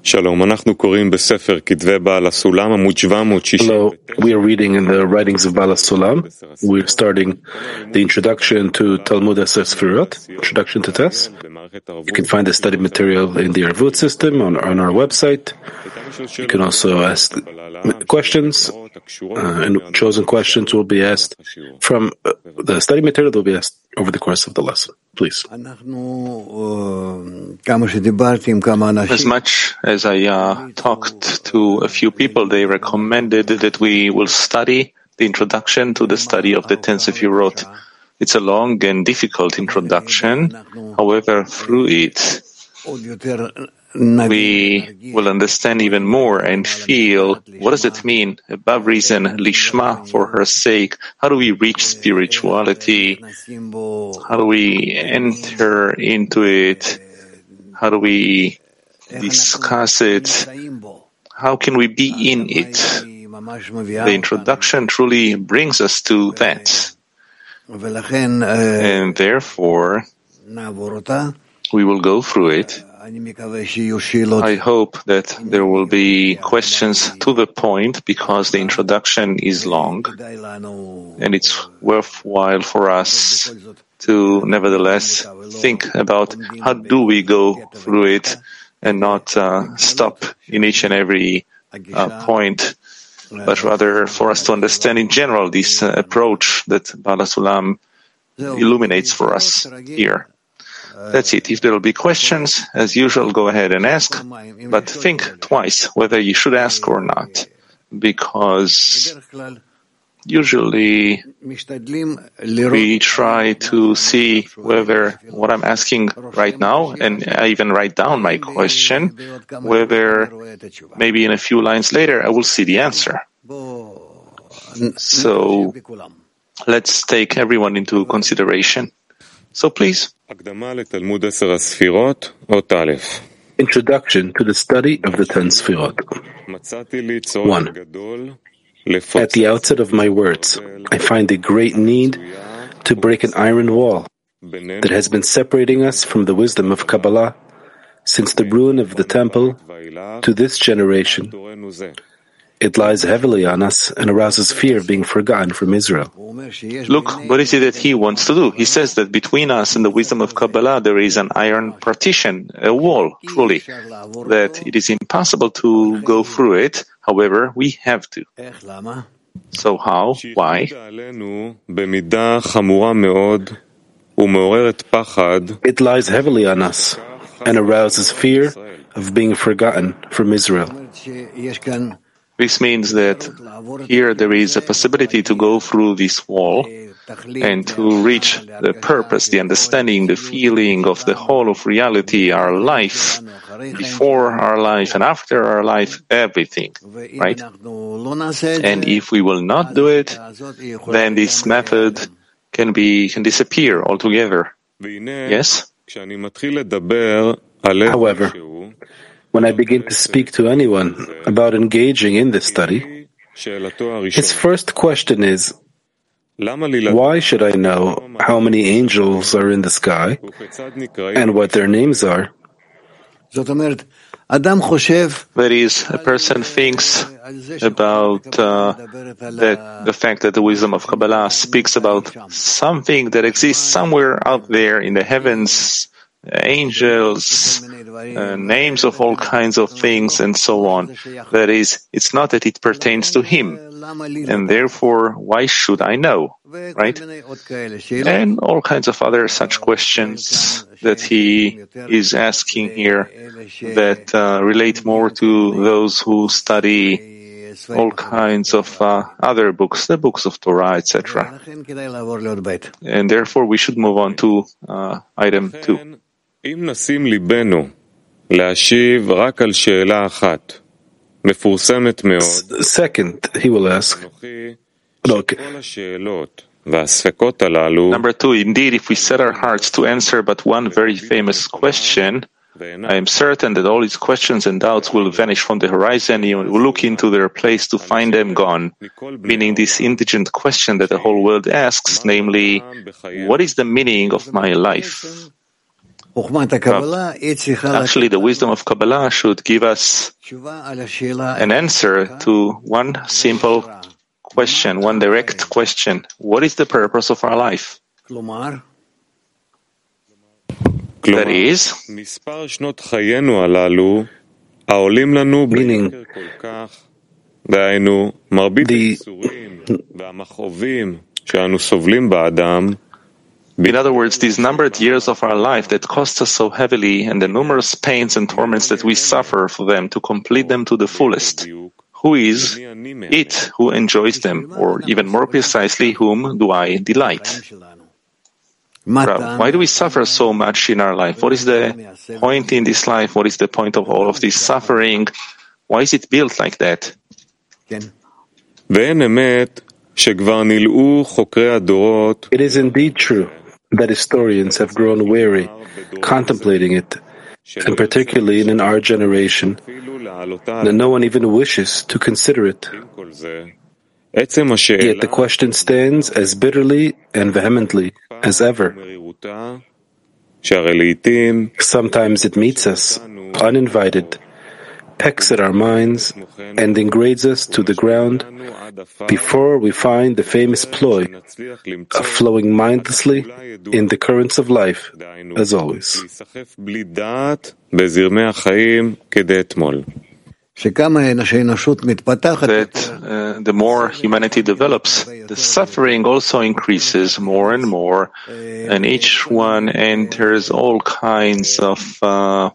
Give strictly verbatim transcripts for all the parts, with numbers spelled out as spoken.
Hello, we are reading in the writings of Baal HaSulam. We're starting the introduction to Talmud Eser Sfirot, introduction to Tess. You can find the study material in the Arvut system on, on our website. You can also ask questions, uh, and chosen questions will be asked from uh, the study material that will be asked over the course of the lesson. Please. As much as I uh, talked to a few people, they recommended that we will study the introduction to the study of the ten Sefirot. It's a long and difficult introduction. However, through it, we will understand even more and feel what does it mean, above reason, lishma, for her sake. How do we reach spirituality? How do we enter into it? How do we discuss it? How can we be in it? The introduction truly brings us to that. And therefore, we will go through it. I hope that there will be questions to the point, because the introduction is long, and it's worthwhile for us to nevertheless think about how do we go through it and not uh, stop in each and every uh, point, but rather for us to understand in general this uh, approach that Baal HaSulam illuminates for us here. That's it. If there will be questions, as usual, go ahead and ask, but think twice whether you should ask or not, because usually we try to see whether what I'm asking right now, and I even write down my question, whether maybe in a few lines later I will see the answer. So let's take everyone into consideration. So please. Introduction to the study of the ten Sefirot. One. At the outset of my words, I find a great need to break an iron wall that has been separating us from the wisdom of Kabbalah since the ruin of the temple to this generation. It lies heavily on us and arouses fear of being forgotten from Israel. Look, what is it that he wants to do? He says that between us and the wisdom of Kabbalah there is an iron partition, a wall, truly, that it is impossible to go through it. However, we have to. So how? Why? It lies heavily on us and arouses fear of being forgotten from Israel. This means that here there is a possibility to go through this wall and to reach the purpose, the understanding, the feeling of the whole of reality, our life, before our life and after our life, everything, right? And if we will not do it, then this method can be can disappear altogether. Yes? However, when I begin to speak to anyone about engaging in this study, his first question is, why should I know how many angels are in the sky and what their names are? That is, a person thinks about uh, that, the fact that the wisdom of Kabbalah speaks about something that exists somewhere out there in the heavens, angels, uh, names of all kinds of things, and so on. That is, it's not that it pertains to him, and therefore, why should I know, right? And all kinds of other such questions that he is asking here that uh, relate more to those who study all kinds of uh, other books, the books of Torah, et cetera. And therefore, we should move on to uh, item two. Second, he will ask, look, number two, indeed, if we set our hearts to answer but one very famous question, I am certain that all these questions and doubts will vanish from the horizon. You will look into their place to find them gone, meaning this indigent question that the whole world asks, namely, what is the meaning of my life? Actually, the wisdom of Kabbalah should give us an answer to one simple question, one direct question. What is the purpose of our life? That is, meaning the in other words, these numbered years of our life that cost us so heavily and the numerous pains and torments that we suffer for them to complete them to the fullest. Who is it who enjoys them? Or even more precisely, whom do I delight? Why do we suffer so much in our life? What is the point in this life? What is the point of all of this suffering? Why is it built like that? It is indeed true that historians have grown weary contemplating it, and particularly in our generation, that no one even wishes to consider it. Yet the question stands as bitterly and vehemently as ever. Sometimes it meets us, uninvited, pecks at our minds, and degrades us to the ground before we find the famous ploy of flowing mindlessly in the currents of life, as always. That uh, the more humanity develops, the suffering also increases more and more, and each one enters all kinds of uh,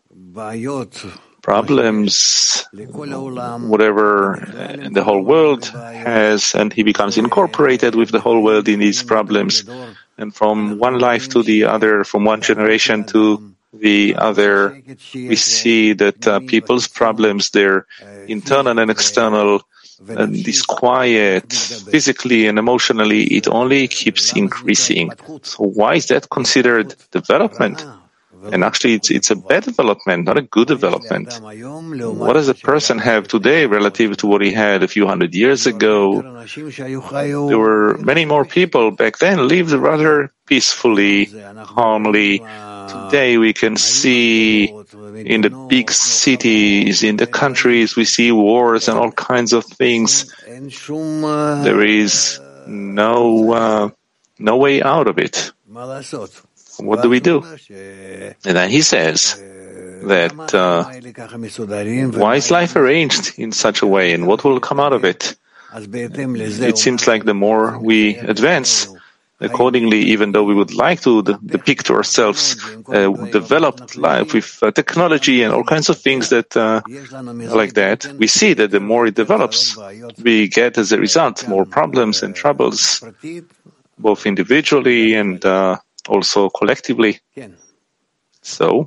problems, whatever the whole world has, and he becomes incorporated with the whole world in these problems. And from one life to the other, from one generation to the other, we see that uh, people's problems, they're internal and external, and disquiet, physically and emotionally, it only keeps increasing. So why is that considered development? And actually, it's, it's a bad development, not a good development. What does a person have today relative to what he had a few hundred years ago? There were many more people back then lived rather peacefully, calmly. Today we can see in the big cities, in the countries, we see wars and all kinds of things. There is no uh, no way out of it. What do we do? And then he says that uh, why is life arranged in such a way, and what will come out of it? It seems like the more we advance, accordingly, even though we would like to de- depict to ourselves uh, developed life with uh, technology and all kinds of things that uh, like that, we see that the more it develops, we get as a result more problems and troubles, both individually and uh, also collectively. So,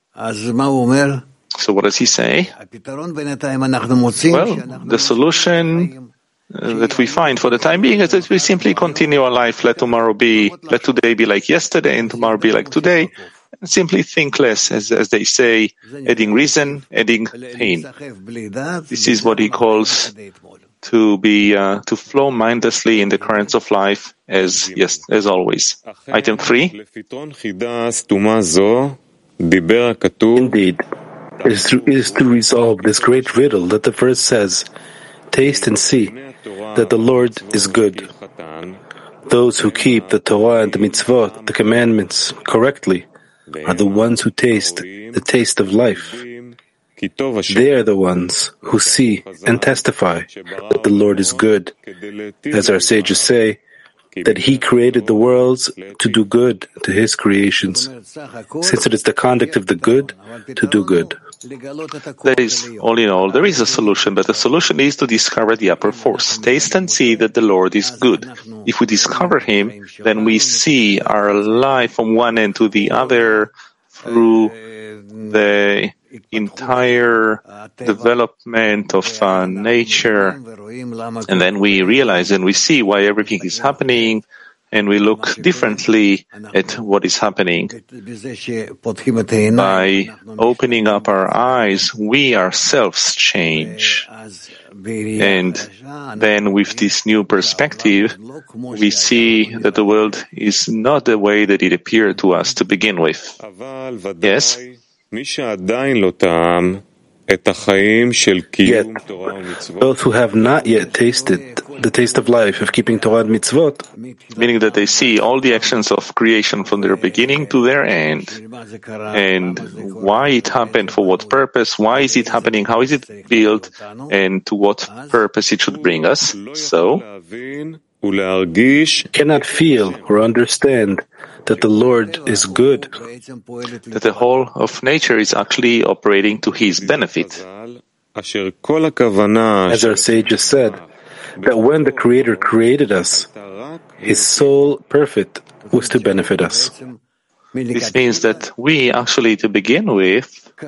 so what does he say? Well, the solution uh, that we find for the time being is that we simply continue our life. Let tomorrow be, let today be like yesterday, and tomorrow be like today. And simply think less, as, as they say, adding reason, adding pain. This is what he calls to be uh, to flow mindlessly in the currents of life, as yes, as always. Item three. Indeed, it is, to, it is to resolve this great riddle that the verse says, "Taste and see that the Lord is good." Those who keep the Torah and the mitzvot, the commandments, correctly, are the ones who taste the taste of life. They are the ones who see and testify that the Lord is good. As our sages say, that He created the worlds to do good to His creations, since it is the conduct of the good to do good. That is, all in all, there is a solution, but the solution is to discover the upper force. Taste and see that the Lord is good. If we discover Him, then we see our life from one end to the other through the entire development of uh, nature, and then we realize and we see why everything is happening, and we look differently at what is happening. By opening up our eyes, we ourselves change. And then with this new perspective, we see that the world is not the way that it appeared to us to begin with. Yes? Yet, those who have not yet tasted the taste of life of keeping Torah and mitzvot, meaning that they see all the actions of creation from their beginning to their end, and why it happened, for what purpose, why is it happening, how is it built, and to what purpose it should bring us. So, cannot feel or understand that the Lord is good, that the whole of nature is actually operating to His benefit. As our sages said, that when the Creator created us, His sole purpose was to benefit us. This means that we actually, to begin with,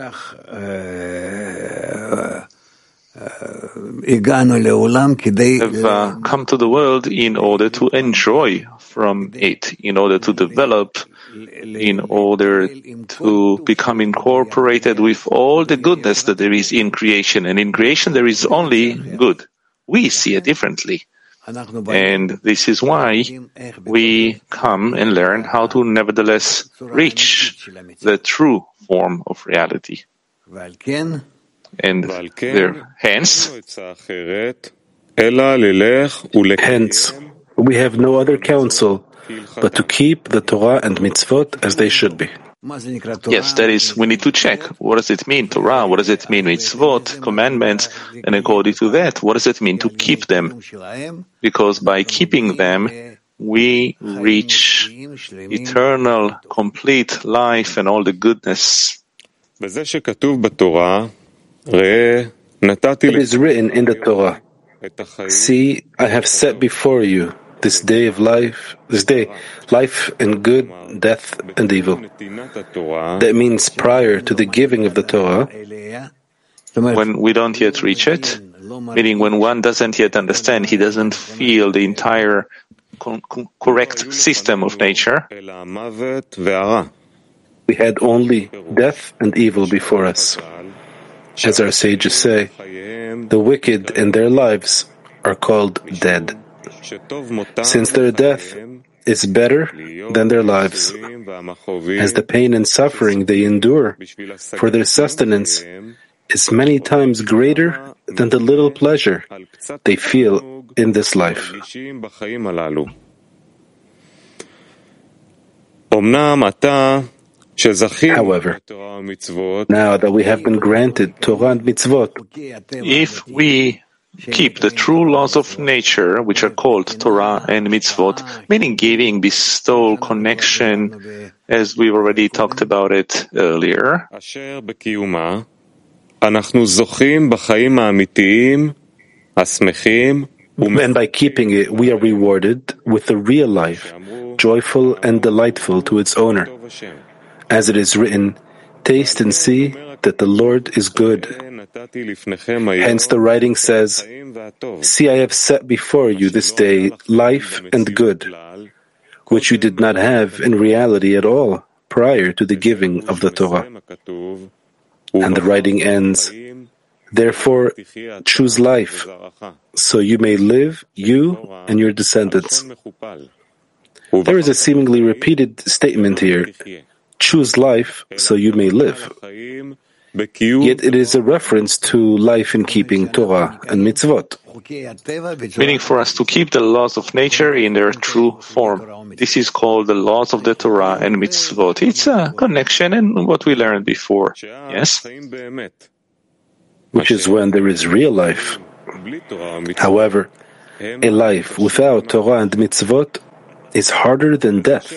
have uh, come to the world in order to enjoy from it, in order to develop, in order to become incorporated with all the goodness that there is in creation. And in creation there is only good. We see it differently. And this is why we come and learn how to nevertheless reach the true form of reality. And there, hence, hence, we have no other counsel but to keep the Torah and mitzvot as they should be. Yes, that is, we need to check. What does it mean, Torah? What does it mean, mitzvot, commandments? And according to that, what does it mean to keep them? Because by keeping them, we reach eternal, complete life and all the goodness. It is written in the Torah, "See, I have set before you this day of life, this day, life and good, death and evil." That means prior to the giving of the Torah, when we don't yet reach it, meaning when one doesn't yet understand, he doesn't feel the entire co- co- correct system of nature, we had only death and evil before us. As our sages say, the wicked in their lives are called dead, since their death is better than their lives, as the pain and suffering they endure for their sustenance is many times greater than the little pleasure they feel in this life. However, now that we have been granted Torah and mitzvot, if we keep the true laws of nature, which are called Torah and mitzvot, meaning giving, bestowal, connection, as we've already talked about it earlier, and by keeping it, we are rewarded with a real life, joyful and delightful to its owner. As it is written, "Taste and see that the Lord is good." Hence the writing says, "See, I have set before you this day life and good, which you did not have in reality at all prior to the giving of the Torah." And the writing ends, "Therefore, choose life, so you may live, you and your descendants." There is a seemingly repeated statement here, "Choose life, so you may live." Yet it is a reference to life in keeping Torah and mitzvot. Meaning for us to keep the laws of nature in their true form. This is called the laws of the Torah and mitzvot. It's a connection and what we learned before. Yes? Which is when there is real life. However, a life without Torah and mitzvot is harder than death.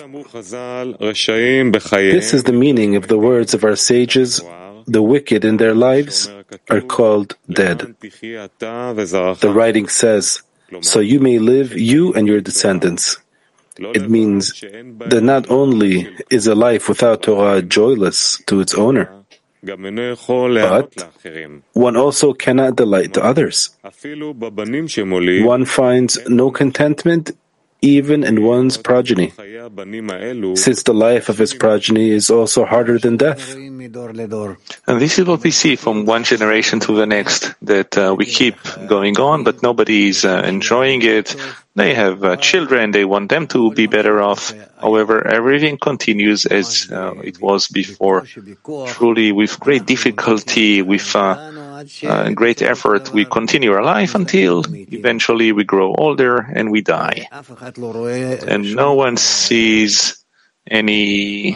This is the meaning of the words of our sages, "The wicked in their lives are called dead." The writing says, "So you may live, you and your descendants." It means that not only is a life without Torah joyless to its owner, but one also cannot delight to others. One finds no contentment even in one's progeny, since the life of his progeny is also harder than death. And this is what we see from one generation to the next, that uh, we keep going on, but nobody is uh, enjoying it. They have uh, children, they want them to be better off. However, everything continues as uh, it was before. Truly, with great difficulty, with uh, uh, great effort, we continue our life until eventually we grow older and we die. And no one sees any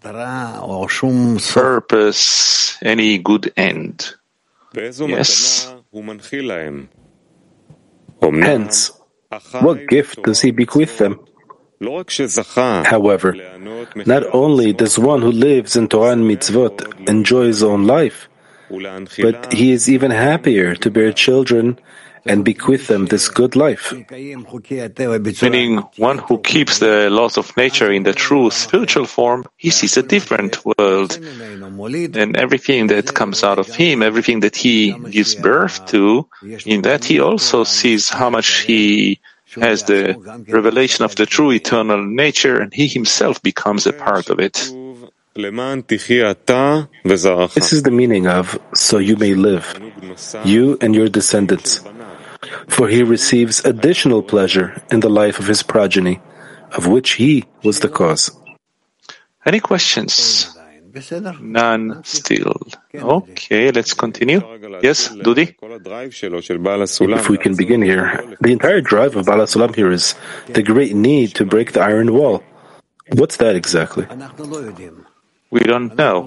purpose, any good end. Yes. Hence, what gift does he bequeath them? However, not only does one who lives in Torah and mitzvot enjoy his own life, but he is even happier to bear children and bequeath them this good life. Meaning, one who keeps the laws of nature in the true spiritual form, he sees a different world. And everything that comes out of him, everything that he gives birth to, in that he also sees how much he has the revelation of the true eternal nature, and he himself becomes a part of it. This is the meaning of, so you may live, you and your descendants. For he receives additional pleasure in the life of his progeny, of which he was the cause. Any questions? None still. Okay, let's continue. Yes, Dudi? If we can begin here, the entire drive of Baal HaSulam here is the great need to break the iron wall. What's that exactly? We don't know.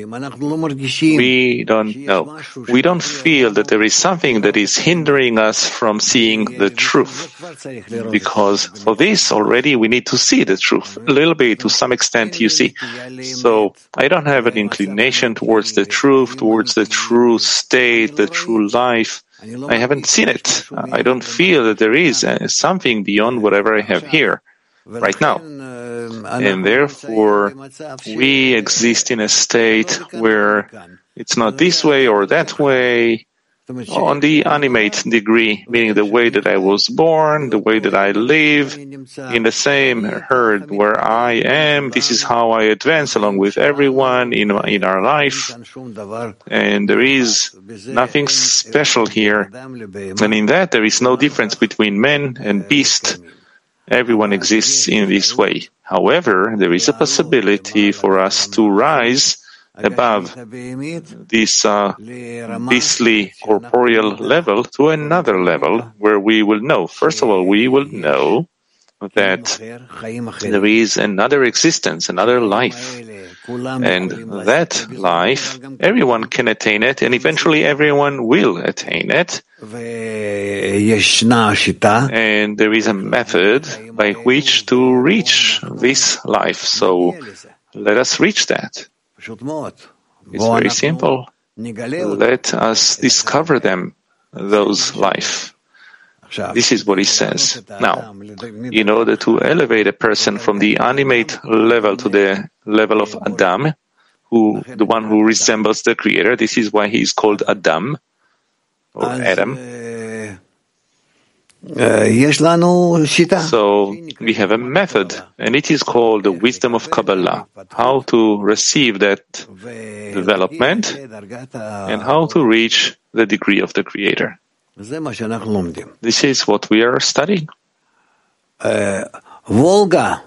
We don't know. We don't feel that there is something that is hindering us from seeing the truth. Because for this already we need to see the truth. A little bit, to some extent, you see. So I don't have an inclination towards the truth, towards the true state, the true life. I haven't seen it. I don't feel that there is something beyond whatever I have here right now. And therefore, we exist in a state where it's not this way or that way, on the animate degree, meaning the way that I was born, the way that I live, in the same herd where I am. This is how I advance along with everyone in, in our life. And there is nothing special here. And in that, there is no difference between man and beast. Everyone exists in this way. However, there is a possibility for us to rise above this uh, beastly corporeal level to another level where we will know. First of all, we will know that there is another existence, another life. And that life, everyone can attain it, and eventually everyone will attain it. And there is a method by which to reach this life. So let us reach that. It's very simple. Let us discover them, those life. This is what he says. Now, in order to elevate a person from the animate level to the level of Adam, who the one who resembles the Creator, this is why he is called Adam, or Adam. So we have a method, and it is called the wisdom of Kabbalah, how to receive that development and how to reach the degree of the Creator. This is what we are studying. Uh, Volga.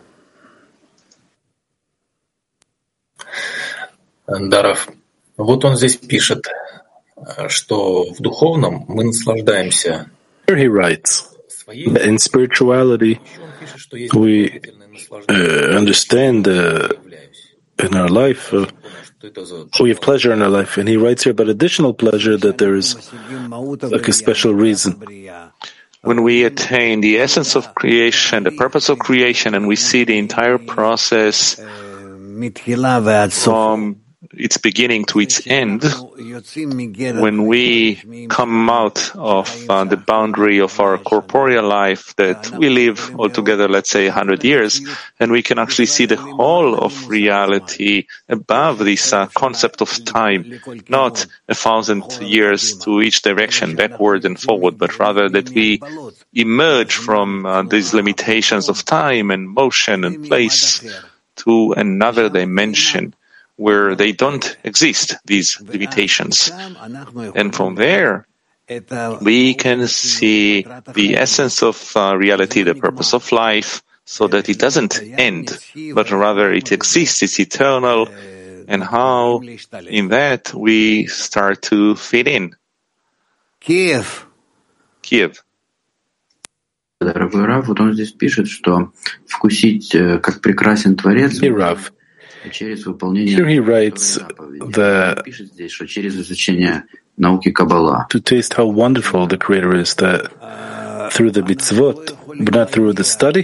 Даров, вот он здесь пишет, что в духовном мы наслаждаемся. Here he writes that in spirituality we uh, understand uh, in our life, uh, we have pleasure in our life, and he writes here about additional pleasure that there is like a special reason. When we attain the essence of creation, the purpose of creation, and we see the entire process from its beginning to its end, when we come out of uh, the boundary of our corporeal life that we live altogether, let's say, one hundred years, and we can actually see the whole of reality above this uh, concept of time, not a thousand years to each direction, backward and forward, but rather that we emerge from uh, these limitations of time and motion and place to another dimension where they don't exist, these limitations. And from there, we can see the essence of uh, reality, the purpose of life, so that it doesn't end, but rather it exists, it's eternal, and how in that we start to fit in. Kiev. Kiev. Дорогой Рав, вот он здесь пишет, что вкусить, как прекрасен Творец, Hey, Rav. через выполнение Here he writes that пишет здесь, что через изучение науки Каббала. to taste how wonderful the Creator is, that through the mitzvot, but not through the study,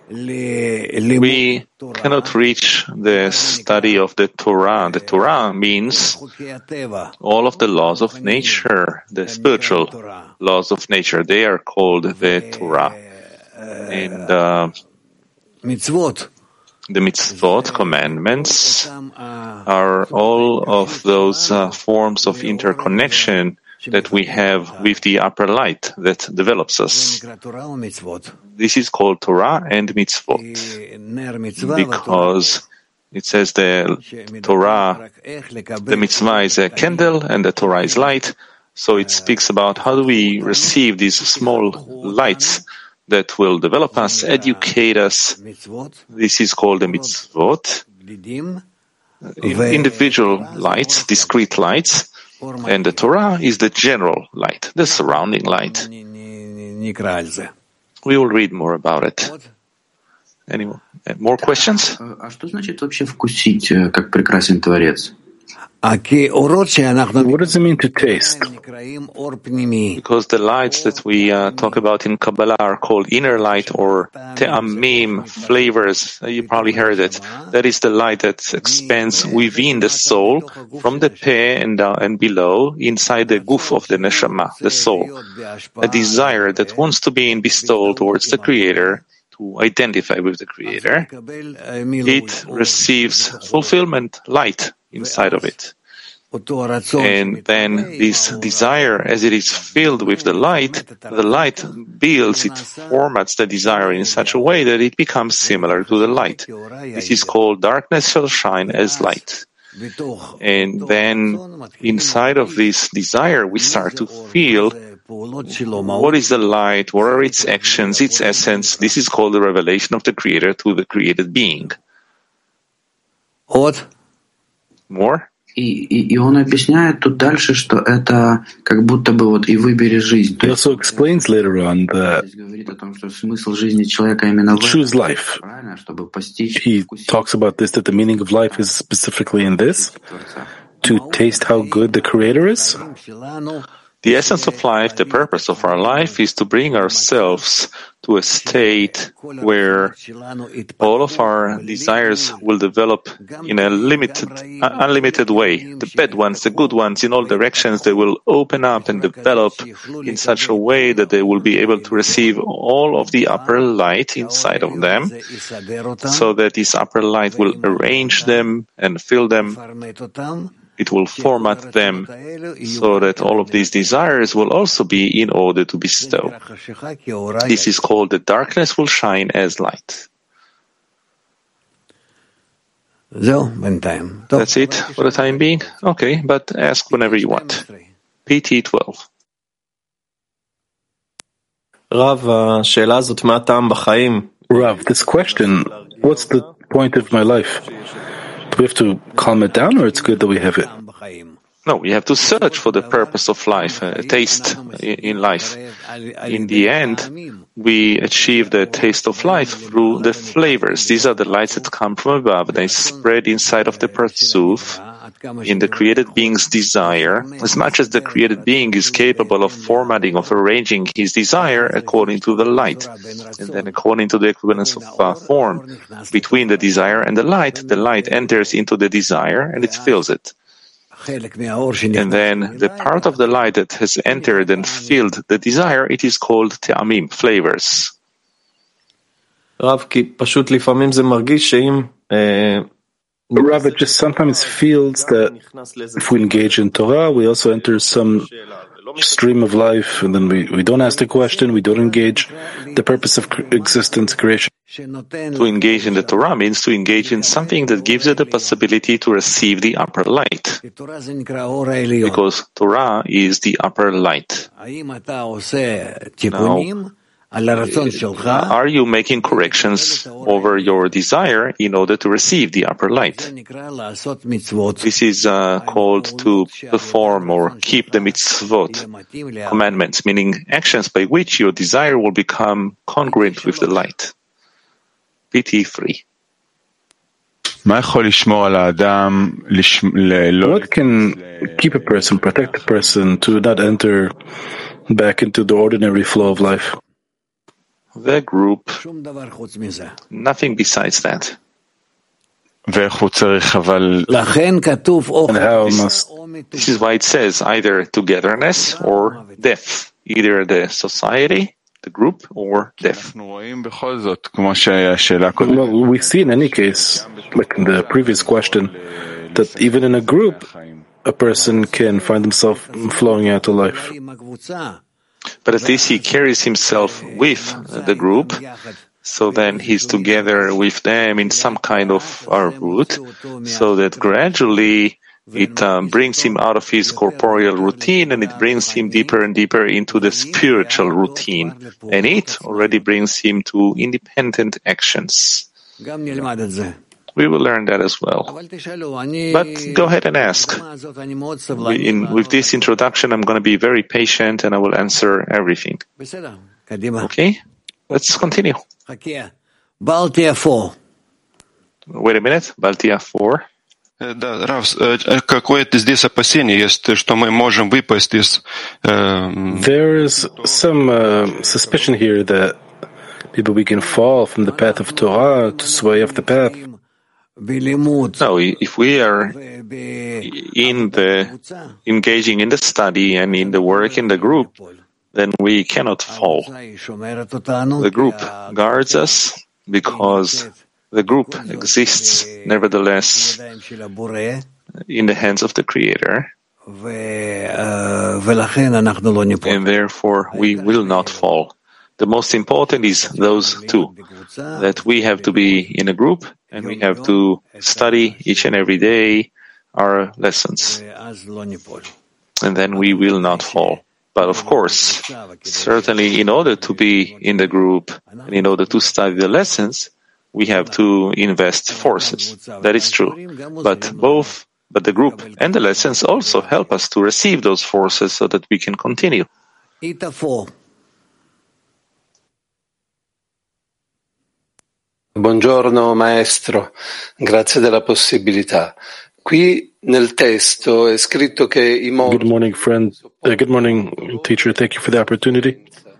we cannot reach the study of the Torah. The Torah means all of the laws of nature, the spiritual laws of nature. They are called the Torah. And uh, the mitzvot, commandments, are all of those uh, forms of interconnection that we have with the upper light that develops us. This is called Torah and mitzvot, because it says the Torah, the mitzvah is a candle and the Torah is light, so it speaks about how do we receive these small lights that will develop us, educate us. This is called the mitzvot, individual lights, discrete lights, and the Torah is the general light, the surrounding light. We will read more about it. Any more, more questions? А что значит вообще вкусить, как прекрасен Творец? what does it mean to taste? Because the lights that we uh, talk about in Kabbalah are called inner light or te'amim, flavors. You probably heard it. That is the light that expands within the soul, from the peh and, uh, and below, inside the guf of the neshama, the soul. A desire that wants to be bestowed towards the Creator, to identify with the Creator. It receives fulfillment, light inside of it. And then this desire, as it is filled with the light, the light builds, it formats the desire in such a way that it becomes similar to the light. This is called darkness shall shine as light. And then inside of this desire, we start to feel what is the light, what are its actions, its essence. This is called the revelation of the Creator to the created being. What? More? И, и, и он объясняет тут дальше, что это как будто бы вот и выбери жизнь. He also explains later on that говорит о том, что смысл жизни человека именно в choose life. правильно, чтобы постичь. He talks about this, that the meaning of life is specifically in this, to taste how good the Creator is. The essence of life, the purpose of our life, is to bring ourselves to a state where all of our desires will develop in a limited, uh, unlimited way. The bad ones, the good ones, in all directions, they will open up and develop in such a way that they will be able to receive all of the upper light inside of them, so that this upper light will arrange them and fill them. It will format them so that all of these desires will also be in order to bestow. This is called the darkness will shine as light. That's it for the time being? Okay, but ask whenever you want. P T twelve. Rav, this question, what's the point of my life? Do we have to calm it down, or it's good that we have it? No, we have to search for the purpose of life, a taste in life. In the end, we achieve the taste of life through the flavors. These are the lights that come from above. They spread inside of the Parzuf, in the created being's desire, as much as the created being is capable of formatting, of arranging his desire according to the light. And then according to the equivalence of uh, form between the desire and the light, the light enters into the desire and it fills it. And then the part of the light that has entered and filled the desire, it is called te'amim, flavors. Rav, it just sometimes feels that if we engage in Torah, we also enter some stream of life, and then we, we don't ask the question, we don't engage the purpose of existence, creation. To engage in the Torah means to engage in something that gives it the possibility to receive the upper light. Because Torah is the upper light. Now, are you making corrections over your desire in order to receive the upper light? This is uh, called to perform or keep the mitzvot, commandments, meaning actions by which your desire will become congruent with the light. P T three. What can keep a person, protect a person to not enter back into the ordinary flow of life? The group, nothing besides that. And how must... This is why it says either togetherness or death, either the society, the group, or death. Well, we see in any case, like in the previous question, that even in a group, a person can find himself flowing out to life. But at least he carries himself with the group, so then he's together with them in some kind of arvut, so that gradually it um, brings him out of his corporeal routine and it brings him deeper and deeper into the spiritual routine. And it already brings him to independent actions. We will learn that as well. But go ahead and ask. In, with this introduction, I'm going to be very patient and I will answer everything. Okay? Let's continue. Baltia four. Wait a minute. Baltia four. Да, Рав, какое-то здесь опасение есть, что мы можем выпасть из... There is some uh, suspicion here that maybe we can fall from the path of Torah to sway off the path. No, if we are in the engaging in the study and in the work in the group, then we cannot fall. The group guards us because the group exists, nevertheless, in the hands of the Creator, and therefore we will not fall. The most important is those two, that we have to be in a group and we have to study each and every day our lessons, and then we will not fall. But of course, certainly in order to be in the group and in order to study the lessons, we have to invest forces. That is true. But both, but the group and the lessons also help us to receive those forces so that we can continue. Buongiorno maestro, grazie della possibilità. Qui nel testo è scritto che i morti... Good morning, friend. Uh, good morning, teacher. Thank you for the opportunity.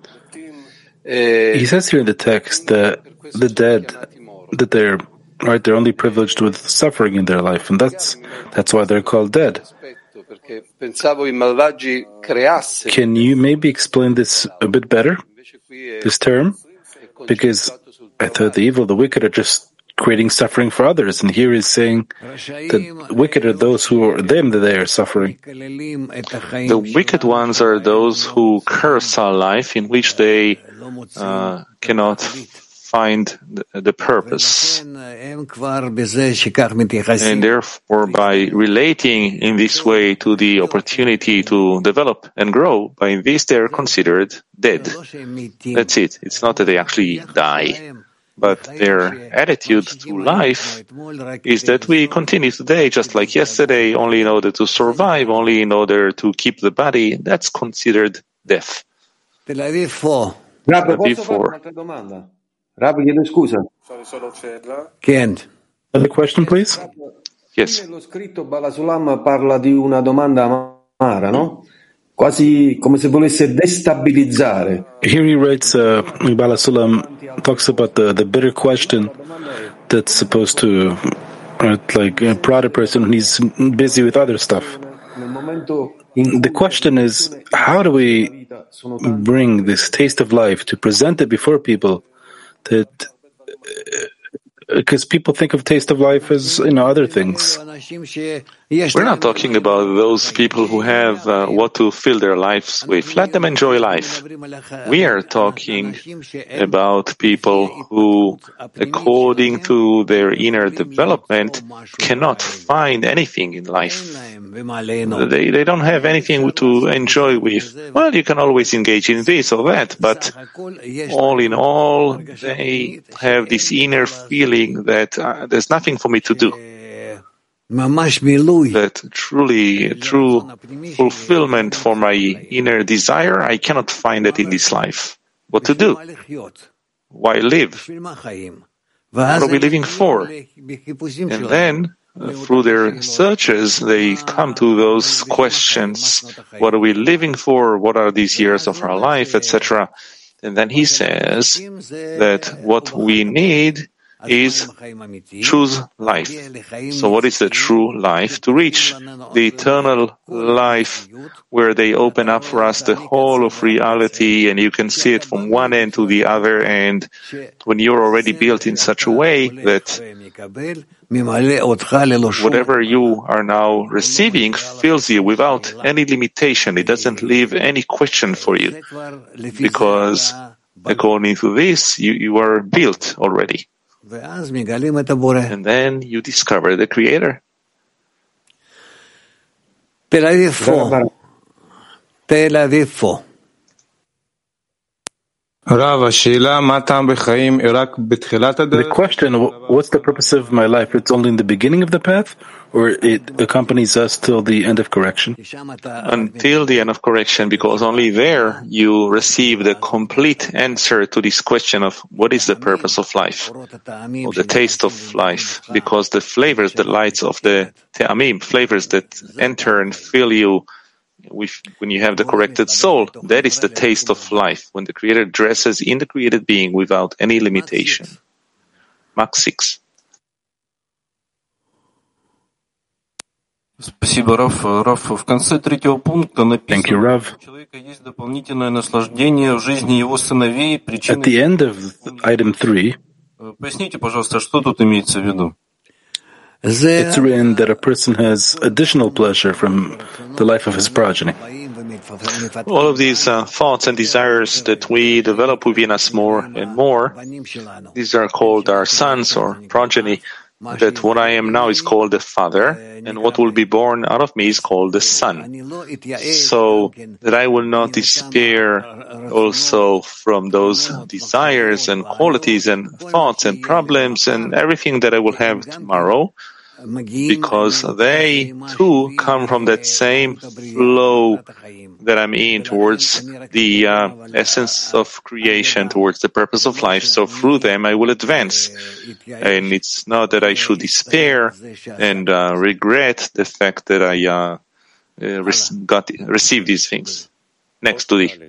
He says here in the text that the dead, that they're right, they're only privileged with suffering in their life, and that's that's why they're called dead. Can you maybe explain this a bit better, this term? Because I thought the evil, the wicked are just creating suffering for others, and here he's saying that wicked are those who are them that they are suffering. The wicked ones are those who curse our life, in which they uh, cannot find the, the purpose. And therefore, by relating in this way to the opportunity to develop and grow, by this they are considered dead. That's it. It's not that they actually die. But their attitude to life is that we continue today just like yesterday, only in order to survive, only in order to keep the body. That's considered death. Before. Any question, please? Yes. Nello scritto Baal HaSulam parla di una domanda amara, no? Quasi come se volesse destabilizzare. Here he writes, uh, Baal HaSulam talks about the, the bitter question that's supposed to, uh, like, uh, prod a person when he's busy with other stuff. The question is, how do we bring this taste of life to present it before people that because people think of taste of life as, you know, other things. We're not talking about those people who have uh, what to fill their lives with. Let them enjoy life. We are talking about people who, according to their inner development, cannot find anything in life. They, they don't have anything to enjoy with. Well, you can always engage in this or that, but all in all, they have this inner feeling that uh, there's nothing for me to do. That truly, true fulfillment for my inner desire, I cannot find it in this life. What to do? Why live? What are we living for? And then, uh, through their searches, they come to those questions. What are we living for? What are these years of our life, et cetera? And then he says that what we need is choose life. So what is the true life? To reach the eternal life where they open up for us the whole of reality and you can see it from one end to the other, and when you're already built in such a way that whatever you are now receiving fills you without any limitation. It doesn't leave any question for you because according to this, you, you are built already. And then you discover the Creator. Tel Aviv four. Tel Aviv four. The question, what's the purpose of my life? It's only in the beginning of the path, or it accompanies us till the end of correction? Until the end of correction, because only there you receive the complete answer to this question of what is the purpose of life, or the taste of life, because the flavors, the lights of the te'amim, flavors that enter and fill you with, when you have the corrected soul, that is the taste of life, when the Creator dresses in the created being without any limitation. Mark six. Thank you, Rav. At the end of item three, it's written that a person has additional pleasure from the life of his progeny. All of these uh, thoughts and desires that we develop within us more and more, these are called our sons or progeny. That what I am now is called the father, and what will be born out of me is called the son. So that I will not despair also from those desires and qualities and thoughts and problems and everything that I will have tomorrow, because they too come from that same flow that I'm in towards the uh, essence of creation, towards the purpose of life. So through them I will advance. And it's not that I should despair and uh, regret the fact that I uh, uh, got received these things. Next to the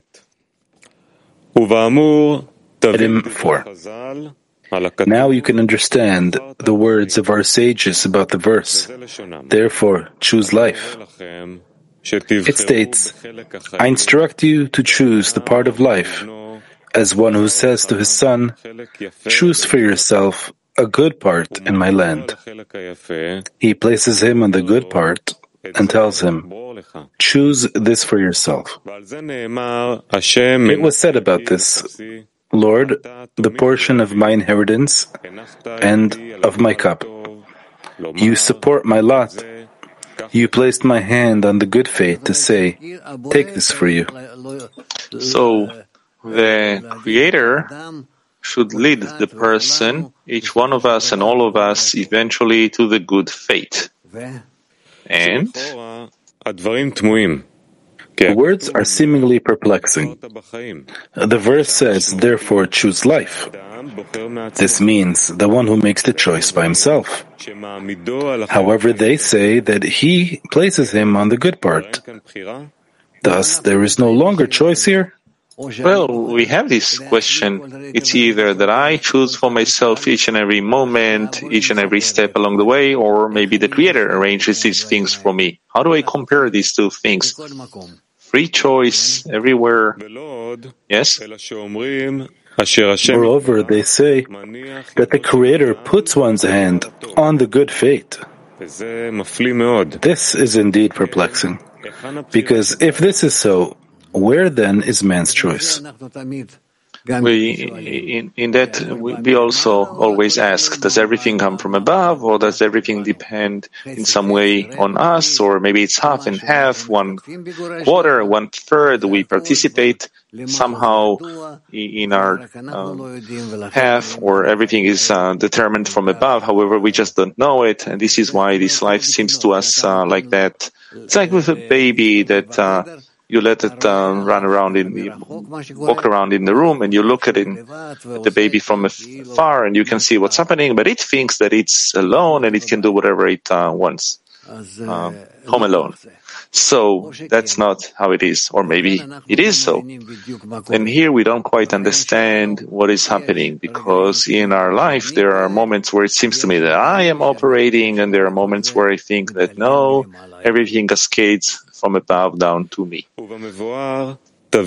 Item four. Now you can understand the words of our sages about the verse. Therefore, choose life. It states, I instruct you to choose the part of life, as one who says to his son, choose for yourself a good part in my land. He places him on the good part and tells him, choose this for yourself. It was said about this, Lord, the portion of my inheritance and of my cup. You support my lot. You placed my hand on the good fate to say, take this for you. So, the Creator should lead the person, each one of us and all of us, eventually to the good fate. And The words are seemingly perplexing. The verse says, therefore choose life. This means the one who makes the choice by himself. However, they say that he places him on the good part. Thus, there is no longer choice here. Well, we have this question. It's either that I choose for myself each and every moment, each and every step along the way, or maybe the Creator arranges these things for me. How do I compare these two things? Free choice everywhere. Yes? Moreover, they say that the Creator puts one's hand on the good fate. This is indeed perplexing, because if this is so, where then is man's choice? We, in, in that, we also always ask, does everything come from above, or does everything depend in some way on us, or maybe it's half and half, one quarter, one third, we participate somehow in our uh, path, or everything is uh, determined from above, however, we just don't know it, and this is why this life seems to us uh, like that. It's like with a baby that uh, you let it uh, run around in the, walk around in the room, and you look at, it, at the baby from afar, and you can see what's happening, but it thinks that it's alone and it can do whatever it uh, wants, um, home alone. So that's not how it is, or maybe it is so. And here we don't quite understand what is happening, because in our life there are moments where it seems to me that I am operating, and there are moments where I think that no, everything cascades from above down to me. Now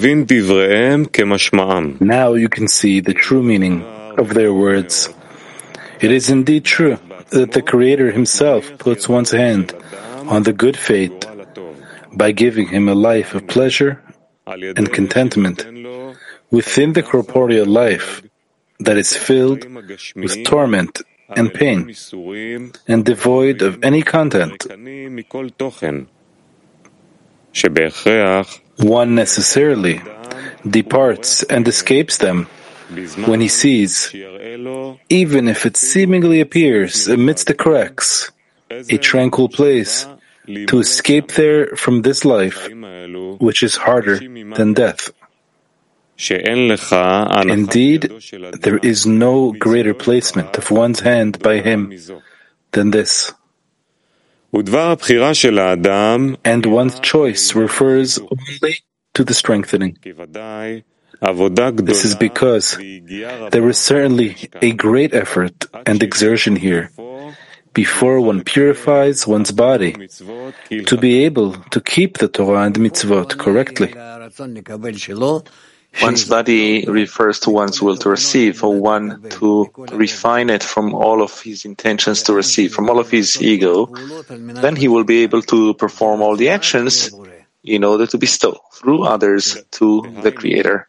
you can see the true meaning of their words. It is indeed true that the Creator himself puts one's hand on the good fate by giving him a life of pleasure and contentment within the corporeal life that is filled with torment and pain and devoid of any content. One necessarily departs and escapes them when he sees, even if it seemingly appears amidst the cracks, a tranquil place to escape there from this life, which is harder than death. Indeed, there is no greater placement of one's hand by him than this. And one's choice refers only to the strengthening. This is because there is certainly a great effort and exertion here before one purifies one's body to be able to keep the Torah and mitzvot correctly. One's body refers to one's will to receive, or one to refine it from all of his intentions to receive, from all of his ego. Then he will be able to perform all the actions in order to bestow through others to the Creator.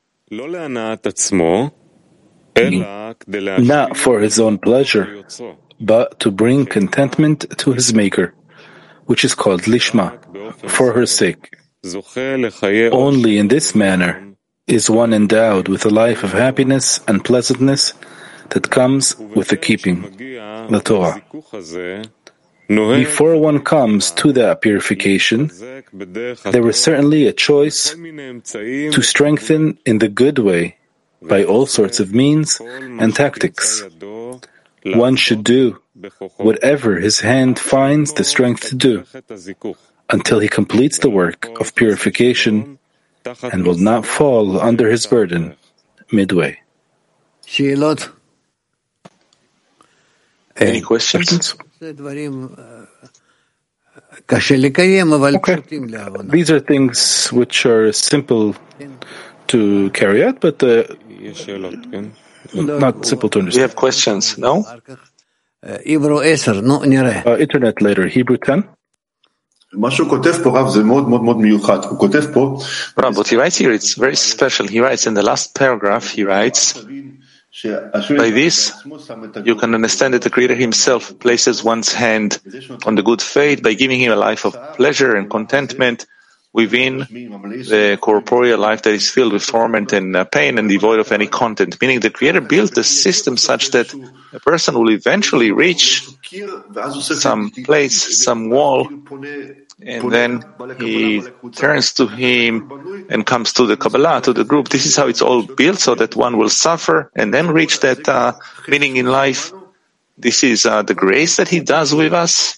Not for his own pleasure, but to bring contentment to his Maker, which is called Lishma, for her sake. Only in this manner is one endowed with a life of happiness and pleasantness that comes with the keeping the Torah. Before one comes to that purification, there is certainly a choice to strengthen in the good way by all sorts of means and tactics. One should do whatever his hand finds the strength to do until he completes the work of purification and will not fall under his burden midway. Any questions? Okay. These are things which are simple to carry out, but uh, not simple to understand. We have questions, no? Uh, internet later, Hebrew ten. Rav, what he writes here, it's very special. He writes in the last paragraph, he writes, by this, you can understand that the Creator himself places one's hand on the good fate by giving him a life of pleasure and contentment within the corporeal life that is filled with torment and uh, pain and devoid of any content. Meaning the Creator built the system such that a person will eventually reach some place, some wall, And then he turns to him and comes to the Kabbalah, to the group. This is how it's all built, so that one will suffer and then reach that uh, meaning in life. This is uh, the grace that he does with us.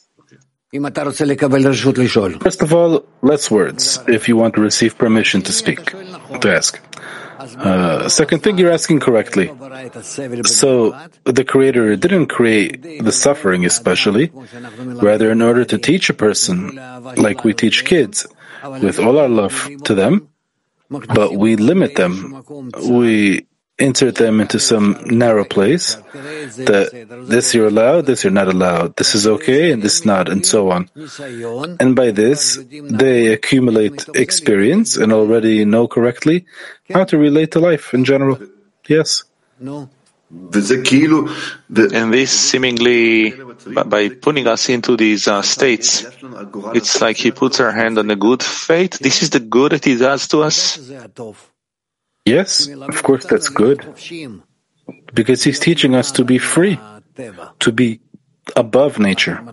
First of all, less words, if you want to receive permission to speak, to ask. Uh, second thing, you're asking correctly. So, the Creator didn't create the suffering especially, rather in order to teach a person, like we teach kids, with all our love to them, but we limit them. We insert them into some narrow place, that this you're allowed, this you're not allowed, this is okay, and this not, and so on. And by this, they accumulate experience and already know correctly how to relate to life in general. Yes. And this seemingly, by putting us into these uh, states, it's like he puts our hand on the good fate. This is the good that he does to us. Yes, of course that's good, because he's teaching us to be free, to be above nature.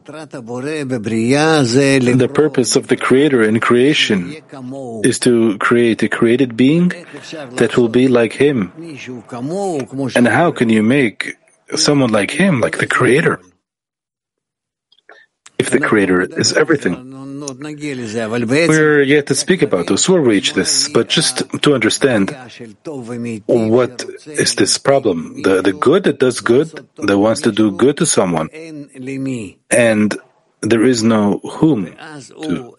The purpose of the Creator in creation is to create a created being that will be like Him. And how can you make someone like Him, like the Creator, if the Creator is everything? We're yet to speak about this, we'll reach this, but just to understand, what is this problem? The, the good that does good, that wants to do good to someone, and there is no whom to.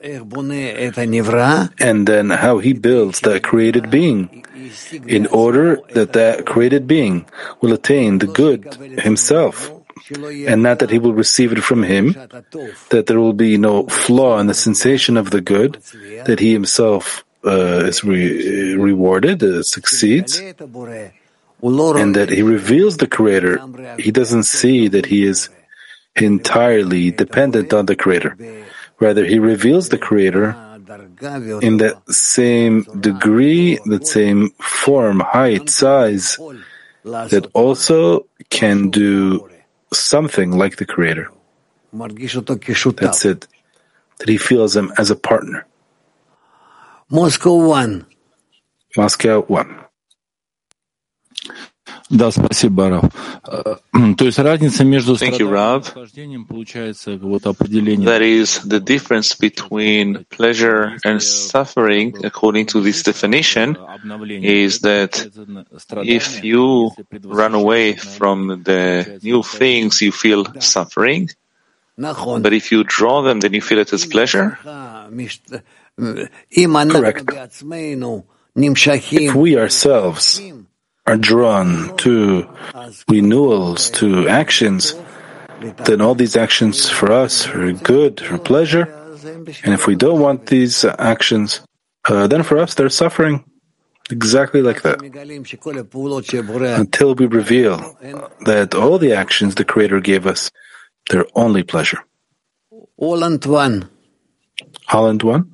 And then how he builds that created being, in order that that created being will attain the good himself, and not that he will receive it from him, that there will be no flaw in the sensation of the good, that he himself uh, is re- rewarded, uh, succeeds, and that he reveals the Creator. He doesn't see that he is entirely dependent on the Creator. Rather, he reveals the Creator in that same degree, that same form, height, size, that also can do something like the Creator. That's it. That he feels him as a partner. Moscow one. Moscow one. Да, спасибо, Рав. То есть разница между страданием и наслаждением получается вот определение. That is the difference between pleasure and suffering, according to this definition, is that if you run away from the new things, you feel suffering. But if you draw them, then you feel it as pleasure. Correct. If we ourselves are drawn to renewals, to actions, then all these actions for us are good, for pleasure. And if we don't want these actions, uh, then for us they're suffering. Exactly like that. Until we reveal that all the actions the Creator gave us, they're only pleasure. Holland one. Holland one.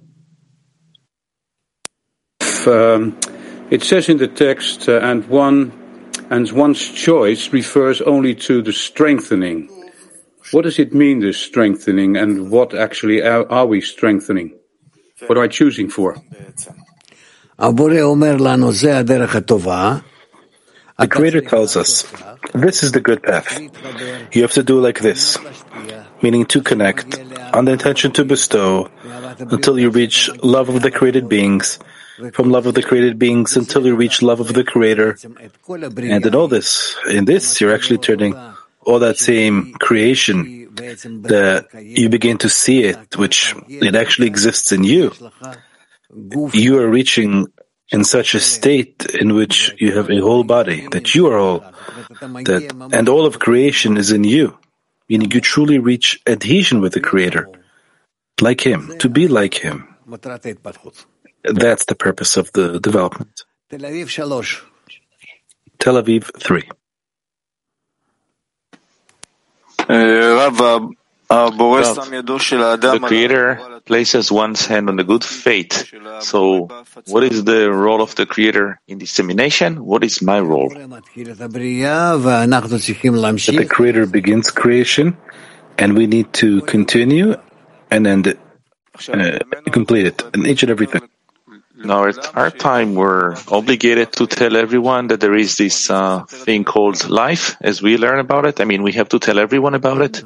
Um, It says in the text, uh, and one and one's choice refers only to the strengthening. What does it mean, this strengthening, and what actually are, are we strengthening? What am I choosing for? The Creator tells us, this is the good path. You have to do like this, meaning to connect, on the intention to bestow, until you reach love of the created beings, from love of the created beings until you reach love of the Creator. And in all this, in this, you're actually turning all that same creation, that you begin to see it, which it actually exists in you. You are reaching in such a state in which you have a whole body, that you are whole, that, and all of creation is in you, meaning you truly reach adhesion with the Creator, like Him, to be like Him. That's the purpose of the development. Tel Aviv shalosh. Tel Aviv three. The Creator places one's hand on the good fate. So, what is the role of the Creator in dissemination? What is my role? That the Creator begins creation, and we need to continue and end it. uh, complete it in each and everything. Now, at our time, we're obligated to tell everyone that there is this uh, thing called life, as we learn about it. I mean, we have to tell everyone about it.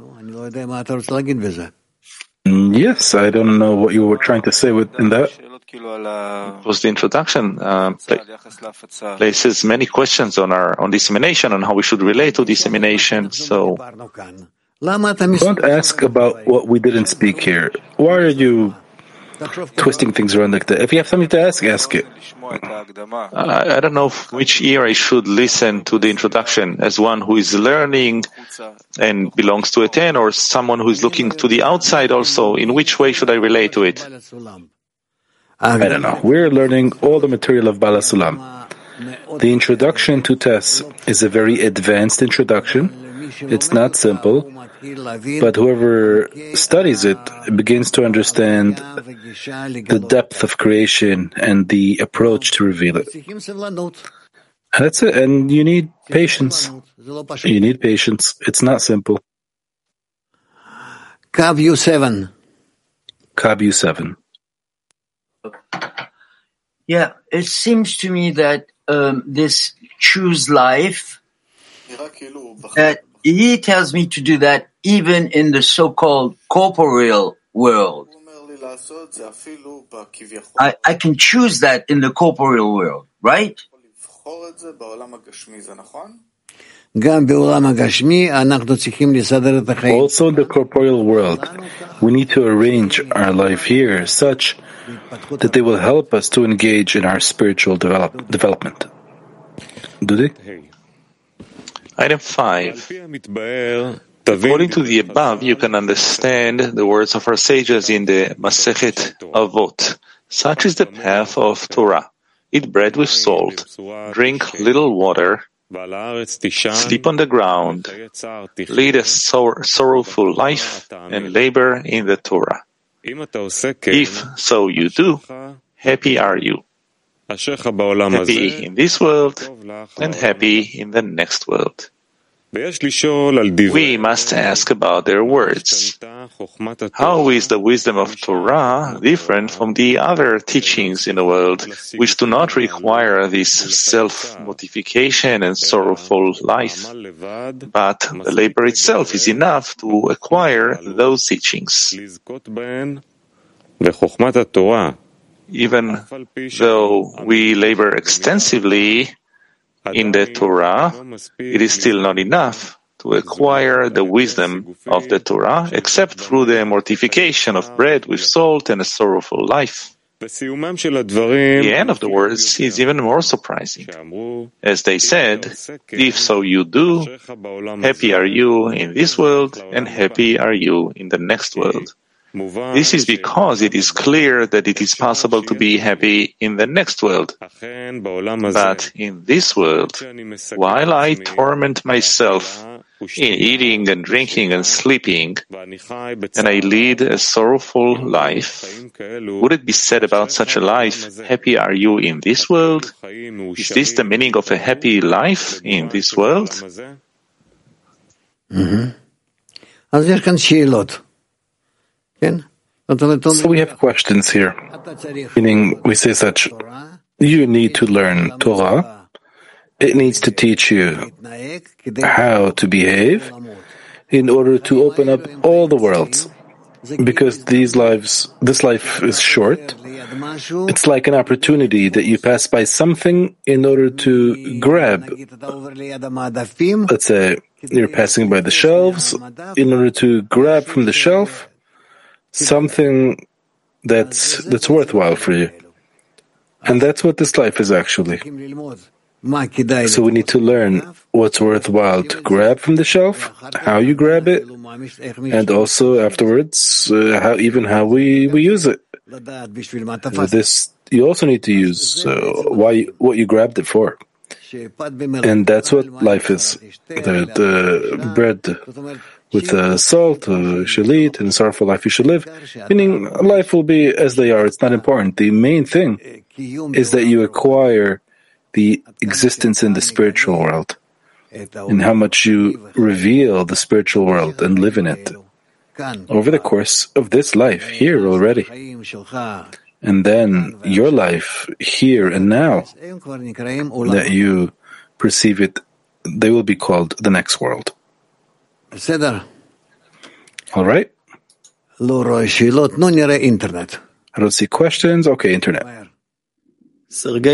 Yes, I don't know what you were trying to say with, in that. It was the introduction. Uh, places many questions on our on dissemination, on how we should relate to dissemination. So, don't ask about what we didn't speak here. Why are you twisting things around like that? If you have something to ask, ask it. I, I don't know which ear I should listen to the introduction, as one who is learning and belongs to a ten, or someone who is looking to the outside also. In which way should I relate to it? I don't know. We're learning all the material of Baal HaSulam. The introduction to Tess is a very advanced introduction. It's not simple, but whoever studies it begins to understand the depth of creation and the approach to reveal it. That's it. And you need patience. You need patience. It's not simple. Kav seven. Kav seven. Yeah, it seems to me that um, this choose life, that he tells me to do that even in the so-called corporeal world. I, I can choose that in the corporeal world, right? Also in the corporeal world, we need to arrange our life here such that they will help us to engage in our spiritual develop, development. Do they? Item five. According to the above, you can understand the words of our sages in the Masechet Avot. Such is the path of Torah. Eat bread with salt, drink little water, sleep on the ground, lead a sor- sorrowful life, and labor in the Torah. If so you do, happy are you. Happy in this world and happy in the next world. We must ask about their words. How is the wisdom of Torah different from the other teachings in the world, which do not require this self-mortification and sorrowful life, but the labor itself is enough to acquire those teachings? Even though we labor extensively in the Torah, it is still not enough to acquire the wisdom of the Torah, except through the mortification of bread with salt and a sorrowful life. The end of the words is even more surprising. As they said, if so you do, happy are you in this world, and happy are you in the next world. This is because it is clear that it is possible to be happy in the next world. But in this world, while I torment myself in eating and drinking and sleeping, and I lead a sorrowful life, would it be said about such a life, happy are you in this world? Is this the meaning of a happy life in this world? Mm-hmm. So we have questions here, meaning we say such, you need to learn Torah, it needs to teach you how to behave in order to open up all the worlds, because these lives, this life is short. It's like an opportunity that you pass by something in order to grab. Let's say you're passing by the shelves in order to grab from the shelf something that's that's worthwhile for you. And that's what this life is actually. So we need to learn what's worthwhile to grab from the shelf, how you grab it, and also afterwards, uh, how even how we, we use it. With this, you also need to use uh, why what you grabbed it for. And that's what life is. The, the bread with uh, salt, uh, you should eat, and a sorrowful life you should live. Meaning, life will be as they are. It's not important. The main thing is that you acquire the existence in the spiritual world, and how much you reveal the spiritual world and live in it. over the course of this life, here already. And then your life, here and now, that you perceive it, they will be called the next world. All right? I don't see questions. Okay, internet. Sergei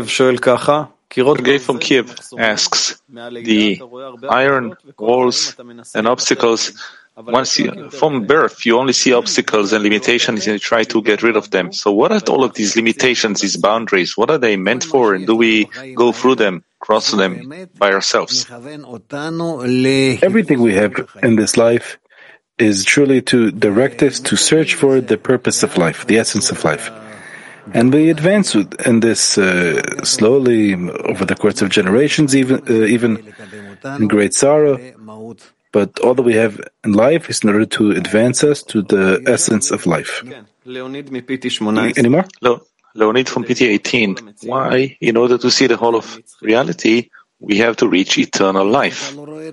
from Kiev asks, the iron walls and obstacles, once you, from birth, you only see obstacles and limitations and you try to get rid of them. So what are all of these limitations, these boundaries? What are they meant for? And do we go through them, cross them by ourselves? Everything we have in this life is truly to direct us to search for the purpose of life, the essence of life. And we advance in this uh, slowly over the course of generations, even uh, even in great sorrow. But all that we have in life is in order to advance us to the essence of life. Any more? Le- Leonid from P T eighteen. Why, in order to see the whole of reality, we have to reach eternal life?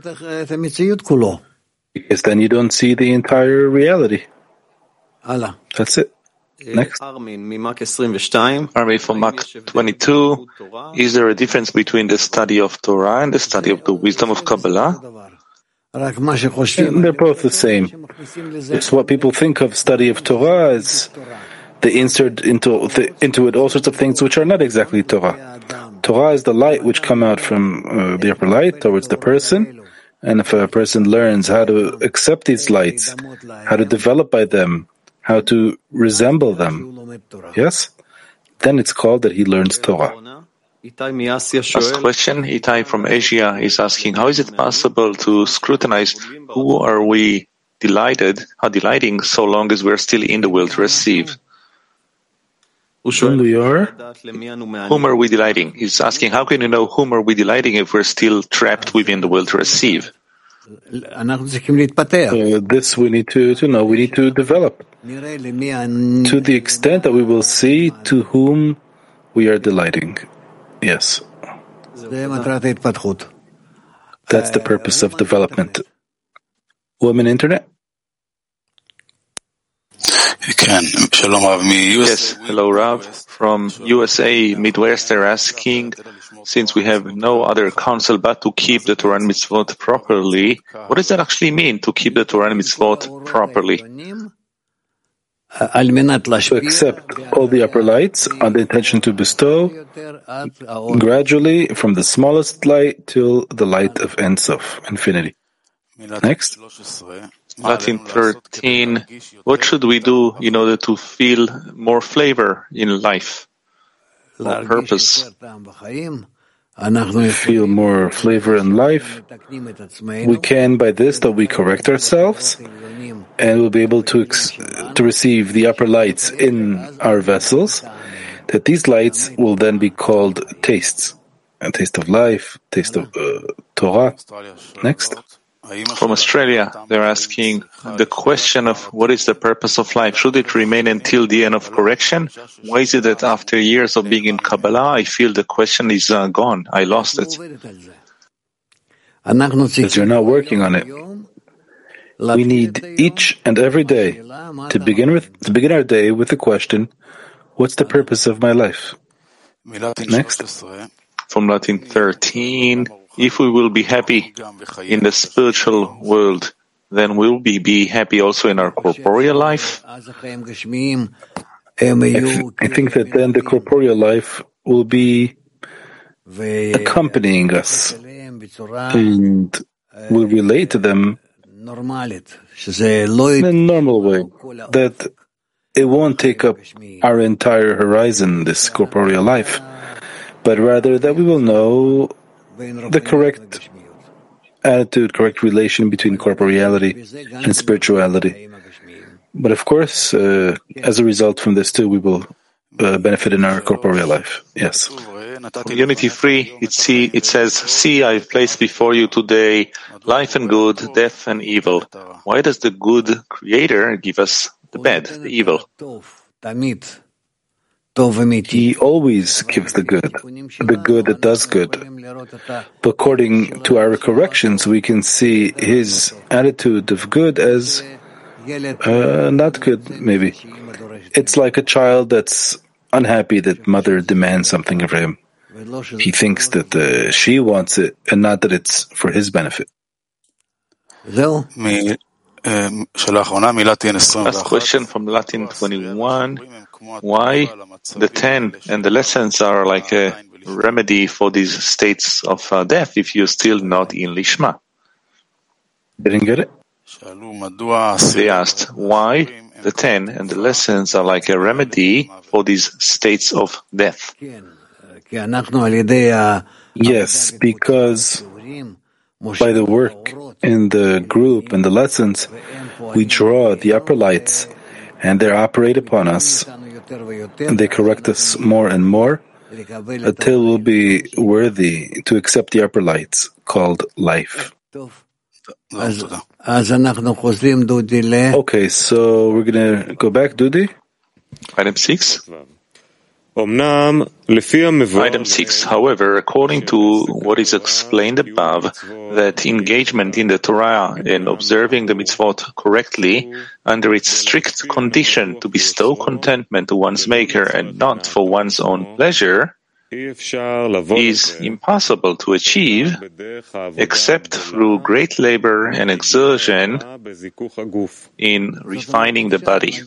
Because then you don't see the entire reality. That's it. Next. Armin from Mach twenty-two. Is there a difference between the study of Torah and the study of the wisdom of Kabbalah? They're both the same. It's what people think of study of Torah as they insert into the, into it all sorts of things which are not exactly Torah. Torah is the light which come out from uh, the upper light towards the person. And if a person learns how to accept these lights, how to develop by them, how to resemble them, yes, then it's called that he learns Torah. Last question, Itai from Asia is asking, how is it possible to scrutinize who are we delighted, how delighting, so long as we're still in the will to receive? Whom we are? Whom are we delighting? He's asking, how can you know whom are we delighting if we're still trapped within the will to receive? Uh, this we need to, to know, we need to develop to the extent that we will see to whom we are delighting. Yes. That's the purpose of development. Women Internet? Yes, hello Rav. From U S A Midwest, they're asking, since we have no other counsel but to keep the Torah and Mitzvot properly, what does that actually mean, to keep the Torah and Mitzvot properly? To accept all the upper lights on the intention to bestow gradually from the smallest light till the light of Ein Sof, infinity. Next. Latin thirteen. What should we do in order to feel more flavor in life, more purpose? Feel more flavor in life. We can by this that we correct ourselves, and we'll be able to ex- to receive the upper lights in our vessels. That these lights will then be called tastes, a taste of life, taste of uh, Torah. Next. From Australia, they're asking the question of what is the purpose of life? Should it remain until the end of correction? Why is it that after years of being in Kabbalah, I feel the question is uh, gone? I lost it. Because you're not working on it. We need each and every day to begin with to begin our day with the question, what's the purpose of my life? Next. From Latin thirteen. If we will be happy in the spiritual world, then will we be happy also in our corporeal life? I, th- I think that then the corporeal life will be accompanying us and will relate to them in a normal way, that it won't take up our entire horizon, this corporeal life, but rather that we will know the correct attitude, correct relation between corporeality and spirituality. But of course, uh, as a result from this too, we will uh, benefit in our corporeal life. Yes. Unity free, it, see, it says, see, I've placed before you today life and good, death and evil. Why does the good Creator give us the bad, the evil? He always gives the good, the good that does good. But according to our corrections, we can see his attitude of good as Uh, not good, maybe. It's like a child that's unhappy that mother demands something of him. He thinks that uh, she wants it and not that it's for his benefit. Last question from Latin twenty-one. Why the ten and the lessons are like a remedy for these states of uh, death if you're still not in Lishma? Didn't get it? They asked why the ten and the lessons are like a remedy for these states of death. Yes, because by the work in the group and the lessons, we draw the upper lights and they operate upon us and they correct us more and more until we'll be worthy to accept the upper lights called life. Okay, so we're going to go back, Dudi. Item six. Item six. However, according to what is explained above, that engagement in the Torah and observing the mitzvot correctly under its strict condition to bestow contentment to one's maker and not for one's own pleasure is impossible to achieve except through great labor and exertion in refining the body.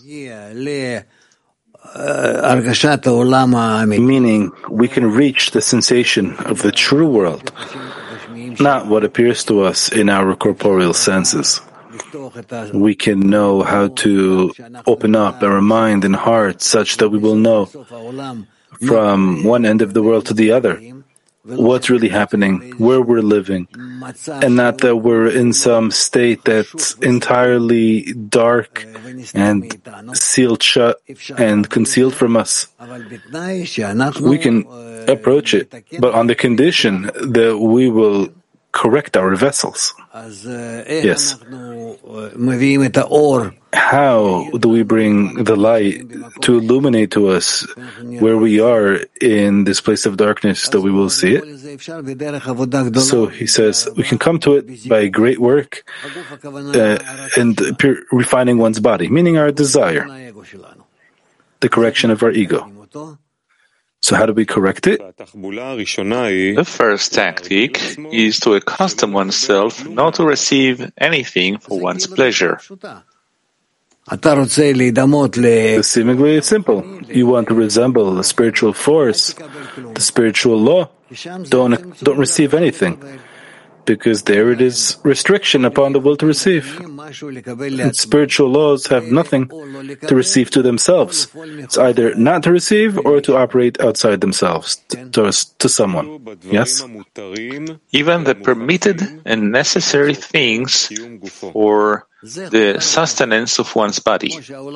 Meaning, we can reach the sensation of the true world, not what appears to us in our corporeal senses. We can know how to open up our mind and heart such that we will know from one end of the world to the other what's really happening, where we're living, and not that we're in some state that's entirely dark and sealed shut and concealed from us. We can approach it, but on the condition that we will correct our vessels. Yes. How do we bring the light to illuminate to us where we are in this place of darkness that we will see it? So he says we can come to it by great work uh, and pure, refining one's body, meaning our desire, the correction of our ego. So how do we correct it? The first tactic is to accustom oneself not to receive anything for one's pleasure. Seemingly it's simple. You want to resemble the spiritual force, the spiritual law. Don't, don't receive anything, because there it is restriction upon the will to receive. And spiritual laws have nothing to receive to themselves. It's either not to receive or to operate outside themselves, to, to someone. Yes? Even the permitted and necessary things for the sustenance of one's body.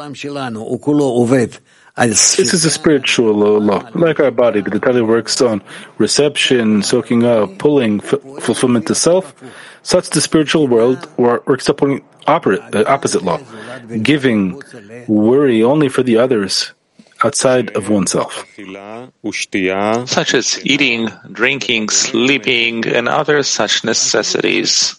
This is a spiritual law, like our body, that the totally works on reception, soaking up, pulling, f- fulfillment to self. Such the spiritual world works upon opposite, opposite law, giving worry only for the others outside of oneself. Such as eating, drinking, sleeping, and other such necessities.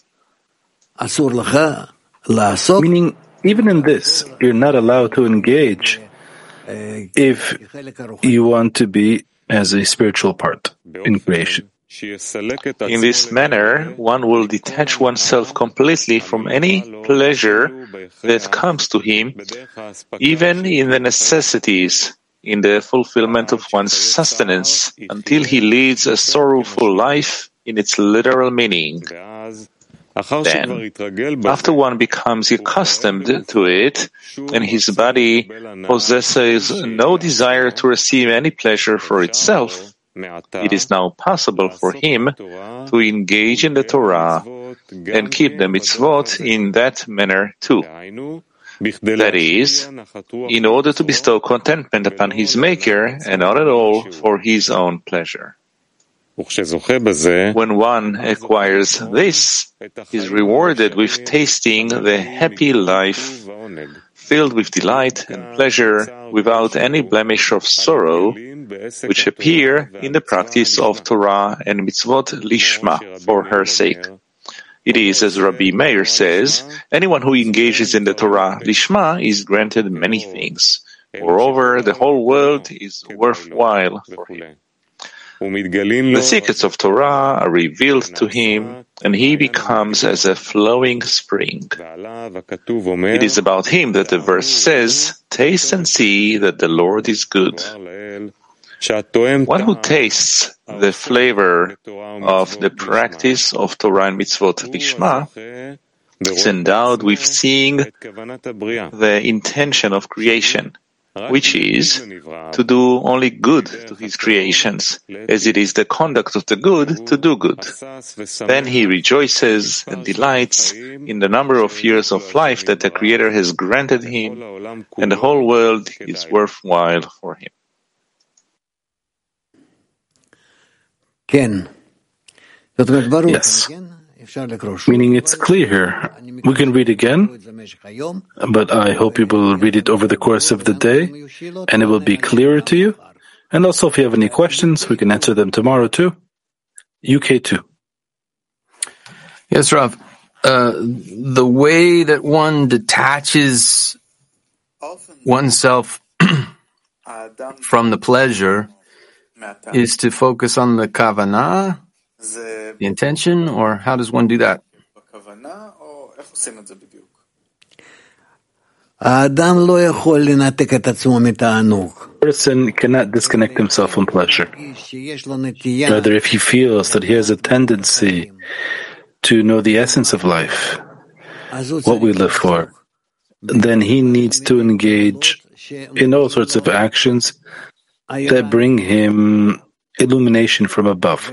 Meaning, even in this, you're not allowed to engage if you want to be as a spiritual part in creation. In this manner, one will detach oneself completely from any pleasure that comes to him, even in the necessities, in the fulfillment of one's sustenance, until he leads a sorrowful life in its literal meaning. Then, after one becomes accustomed to it, and his body possesses no desire to receive any pleasure for itself, it is now possible for him to engage in the Torah and keep the mitzvot in that manner too. That is, in order to bestow contentment upon his Maker and not at all for his own pleasure. When one acquires this, he is rewarded with tasting the happy life, filled with delight and pleasure, without any blemish of sorrow, which appear in the practice of Torah and mitzvot lishma, for her sake. It is, as Rabbi Meir says, anyone who engages in the Torah Lishma is granted many things. Moreover, the whole world is worthwhile for him. The secrets of Torah are revealed to him, and he becomes as a flowing spring. It is about him that the verse says, "Taste and see that the Lord is good." One who tastes the flavor of the practice of Torah and Mitzvot Lishma is endowed with seeing the intention of creation, which is to do only good to his creations, as it is the conduct of the good to do good. Then he rejoices and delights in the number of years of life that the Creator has granted him, and the whole world is worthwhile for him. Yes. Meaning it's clear here. We can read again, but I hope you will read it over the course of the day, and it will be clearer to you. And also, if you have any questions, we can answer them tomorrow too. U K two. Yes, Rav. Uh, the way that one detaches oneself from the pleasure is to focus on the kavanah, the intention, or how does one do that? A person cannot disconnect himself from pleasure. Rather, if he feels that he has a tendency to know the essence of life, what we live for, then he needs to engage in all sorts of actions that bring him illumination from above.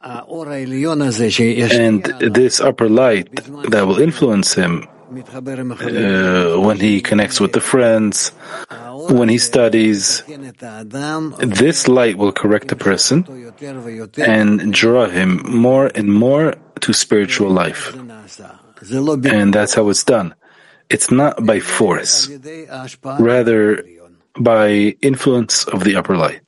And this upper light that will influence him uh, when he connects with the friends, when he studies, this light will correct the person and draw him more and more to spiritual life. And that's how it's done. It's not by force, rather by influence of the upper light.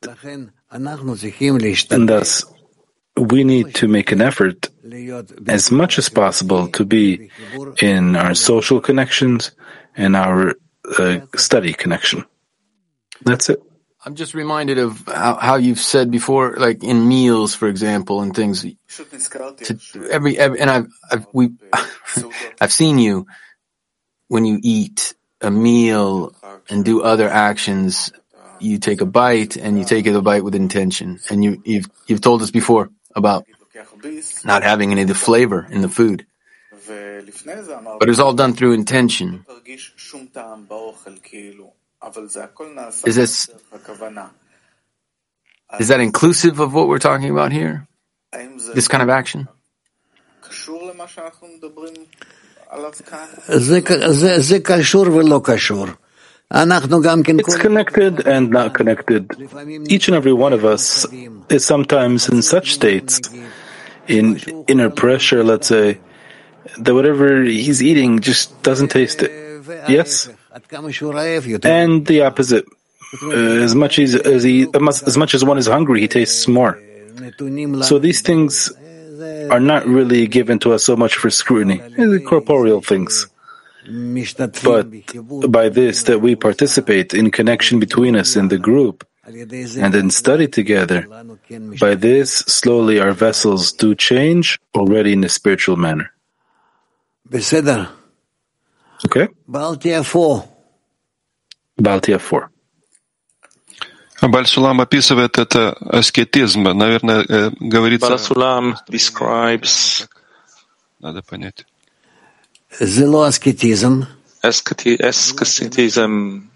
And thus, we need to make an effort as much as possible to be in our social connections and our uh, study connection. That's it. I'm just reminded of how, how you've said before, like in meals, for example, and things. To every, every and I've I've we I've seen you when you eat a meal and do other actions. You take a bite and you take a bite with intention, and you you've you've told us before about not having any of the flavor in the food, but it's all done through intention. Is this, is that inclusive of what we're talking about here? This kind of action? It's connected and not connected. Each and every one of us is sometimes in such states, in inner pressure, let's say, that whatever he's eating just doesn't taste it. Yes? And the opposite. Uh, as much as, as he, as much as one is hungry, he tastes more. So these things are not really given to us so much for scrutiny. They're corporeal things. But by this, that we participate in connection between us in the group and then study together, by this, slowly our vessels do change already in a spiritual manner. Okay? Baltia four. Baltia four. Баль Сулам описывает это аскетизм. Наверное, говорится... Baal HaSulam describes... Надо понять. Zelo ascetism. Asceticism.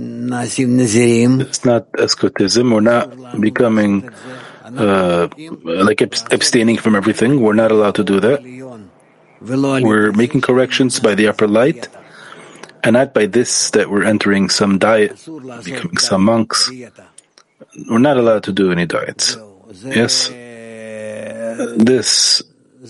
It's not asceticism. We're not becoming uh, like abstaining from everything. We're not allowed to do that. We're making corrections by the upper light, and not by this that we're entering some diet, becoming some monks. We're not allowed to do any diets. Yes? This,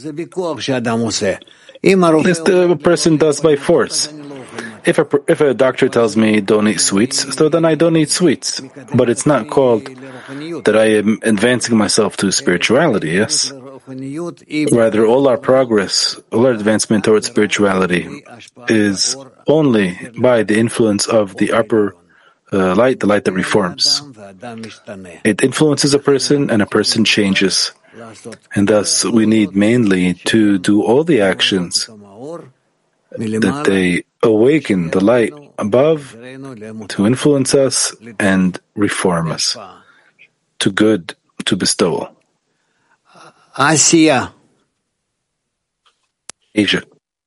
this the person does by force. If a, if a doctor tells me don't eat sweets, so then I don't eat sweets. But it's not called that I am advancing myself to spirituality, yes? Rather, all our progress, all our advancement towards spirituality is only by the influence of the upper uh, light, the light that reforms. It influences a person and a person changes. And thus we need mainly to do all the actions that they awaken the light above to influence us and reform us to good, to bestowal. Asia. Asia.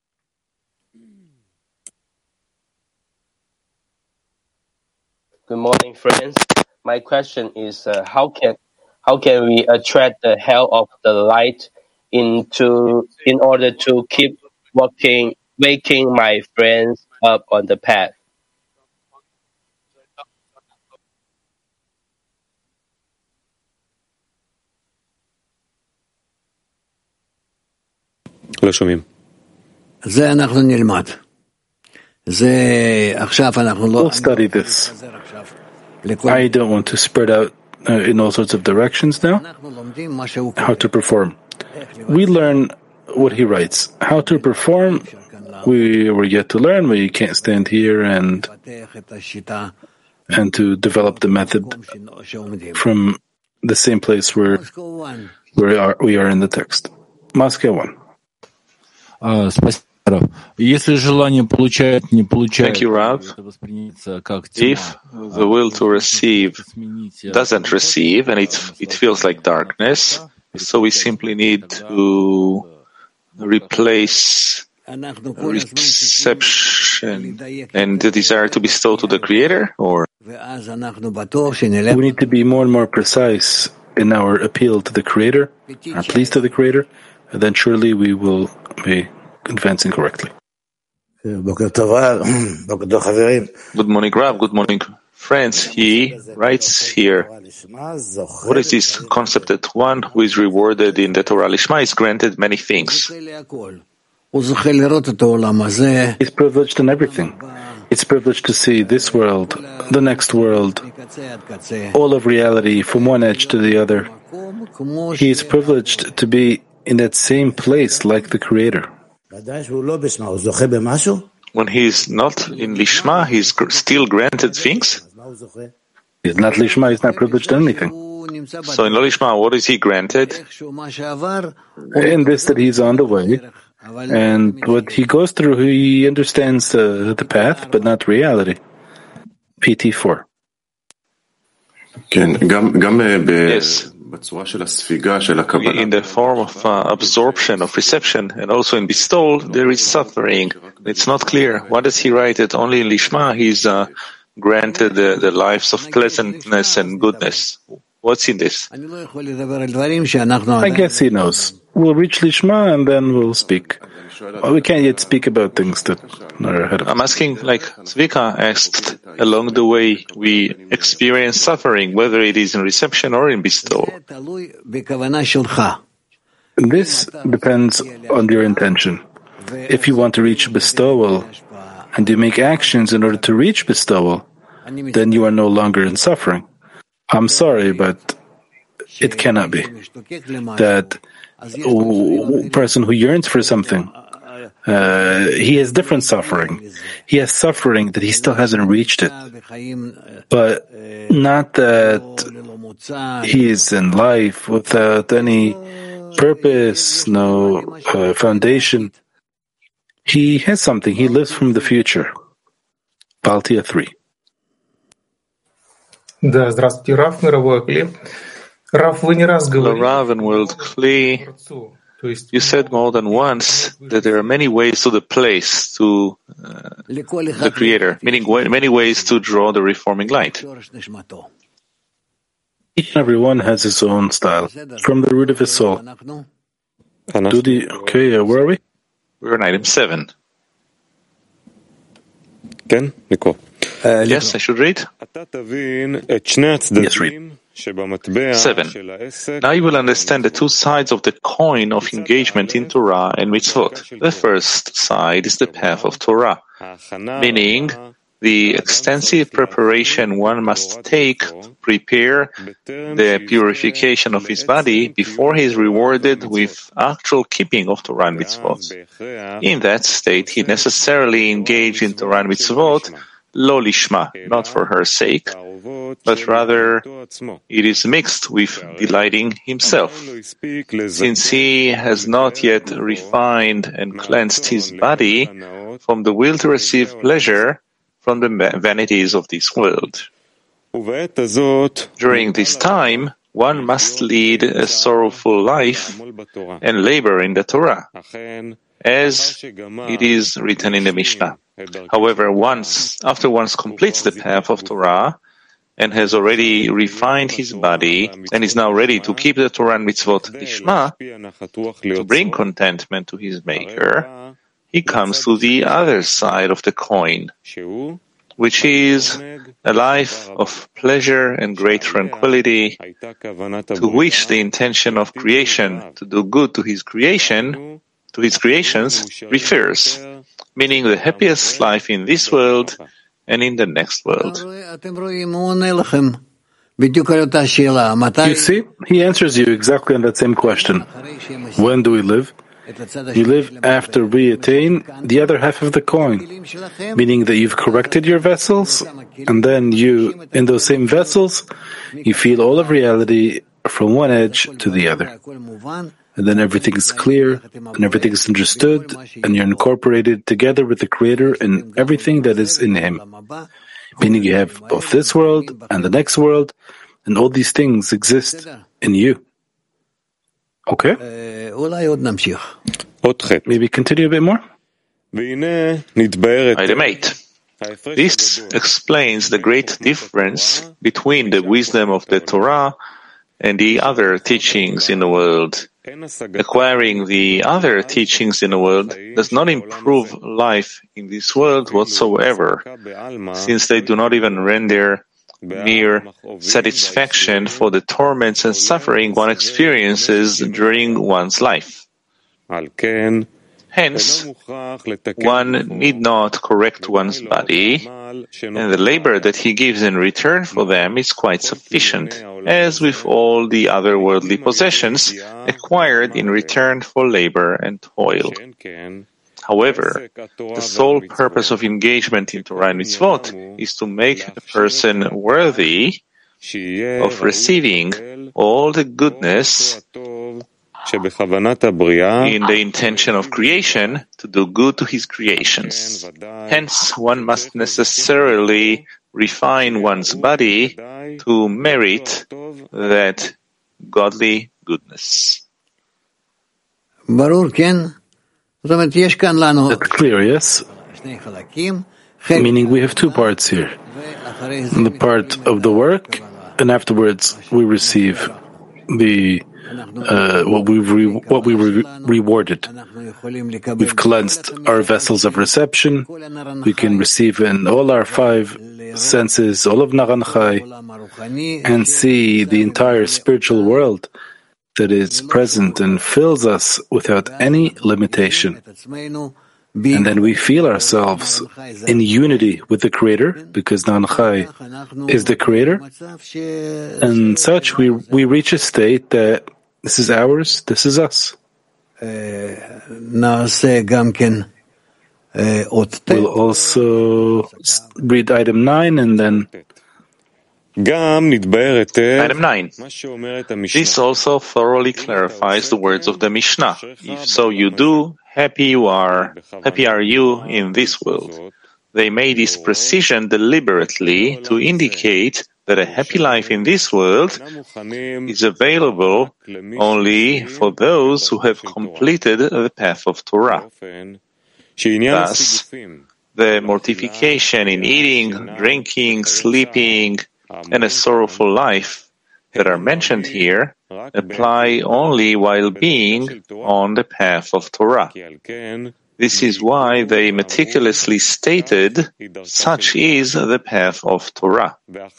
Good morning, friends. My question is, uh, how can how can we attract the help of the light into in order to keep walking, waking my friends up on the path? לא שומעים. זה אנחנו נלמד. זה עכשיו אנחנו לא... We'll study this. I don't want to spread out uh, in all sorts of directions now. How to perform. We learn what he writes. How to perform, we were yet to learn. We can't stand here and and to develop the method from the same place where, where we are, we are in the text. Moscow one. Спасибо. Если желание получает, не получает, Thank you, Rav. If the will to receive doesn't receive and it, it feels like darkness, so we simply need to replace reception and the desire to bestow to the Creator, or we need to be more and more precise in our appeal to the Creator, our pleas to the Creator, and then surely we will be advancing correctly. Good morning, Rav. Good morning, friends. He writes here, what is this concept that one who is rewarded in the Torah Lishma is granted many things? He's privileged in everything. It's privileged to see this world, the next world, all of reality from one edge to the other. He is privileged to be in that same place like the Creator. When he's not in Lishma, he's still granted things? He's not Lishma, he's not privileged in anything. So in Lishma, what is he granted? In this, that he's on the way, and what he goes through, he understands uh, the path, but not reality. P T four. Yes. In the form of uh, absorption, of reception, and also in bestowal, there is suffering. It's not clear. Why does he write it? Only in Lishma he's uh, granted the, the lives of pleasantness and goodness. What's in this? I guess he knows. We'll reach Lishma and then we'll speak. Well, we can't yet speak about things that are ahead of us. I'm asking, like Zvika asked, along the way we experience suffering, whether it is in reception or in bestowal. This depends on your intention. If you want to reach bestowal and you make actions in order to reach bestowal, then you are no longer in suffering. I'm sorry, but it cannot be that a person who yearns for something, uh, he has different suffering. He has suffering that he still hasn't reached it, but not that he is in life without any purpose, no uh, foundation. He has something. He lives from the future. Baltia three. Да, здравствуйте, Раф, мировой Акли. Раф, вы не раз говорили. Rav and World Kli, you said more than once that there are many ways to the place, to uh, the Creator, meaning many ways to draw the reforming light. Each and every one has his own style, from the root of his soul. Do the, okay, uh, where are we? We're on item seven. Ken, Nico. Uh, yes, I should read. Yes, read. Seven. Now you will understand the two sides of the coin of engagement in Torah and mitzvot. The first side is the path of Torah, meaning the extensive preparation one must take to prepare the purification of his body before he is rewarded with actual keeping of Torah and mitzvot. In that state, he necessarily engaged in Torah and mitzvot, lo lishma, not for her sake, but rather it is mixed with delighting himself. Since he has not yet refined and cleansed his body from the will to receive pleasure from the vanities of this world. During this time, one must lead a sorrowful life and labor in the Torah, as it is written in the Mishnah. However, once, after one completes the path of Torah and has already refined his body and is now ready to keep the Torah and mitzvot lishma, to bring contentment to his Maker, he comes to the other side of the coin, which is a life of pleasure and great tranquility, to which the intention of creation to do good to his creation, to his creations, refers, meaning the happiest life in this world and in the next world. You see, he answers you exactly on that same question. When do we live? You live after we attain the other half of the coin, meaning that you've corrected your vessels, and then you, in those same vessels, you feel all of reality from one edge to the other. And then everything is clear, and everything is understood, and you're incorporated together with the Creator in everything that is in Him. Meaning you have both this world and the next world, and all these things exist in you. Okay? Maybe continue a bit more? Item eight. This explains the great difference between the wisdom of the Torah and the other teachings in the world. Acquiring the other teachings in the world does not improve life in this world whatsoever, since they do not even render mere satisfaction for the torments and suffering one experiences during one's life. Hence, one need not correct one's body, and the labor that he gives in return for them is quite sufficient, as with all the other worldly possessions acquired in return for labor and toil. However, the sole purpose of engagement in Torah and Mitzvot is to make a person worthy of receiving all the goodness in the intention of creation to do good to his creations. Hence, one must necessarily refine one's body to merit that godly goodness. That's clear, yes? Meaning we have two parts here. The part of the work, and afterwards we receive the uh, what we re, what we re, rewarded. We've cleansed our vessels of reception. We can receive in all our five senses, all of Naran Chai, and see the entire spiritual world that is present and fills us without any limitation. And then we feel ourselves in unity with the Creator, because Naran Chai is the Creator. And such, we we reach a state that this is ours, this is us. We'll also read item nine and then Item nine. This also thoroughly clarifies the words of the Mishnah. If so you do, happy you are, happy are you in this world. They made this precision deliberately to indicate that a happy life in this world is available only for those who have completed the path of Torah. Thus, the mortification in eating, drinking, sleeping, and a sorrowful life that are mentioned here apply only while being on the path of Torah. This is why they meticulously stated, such is the path of Torah.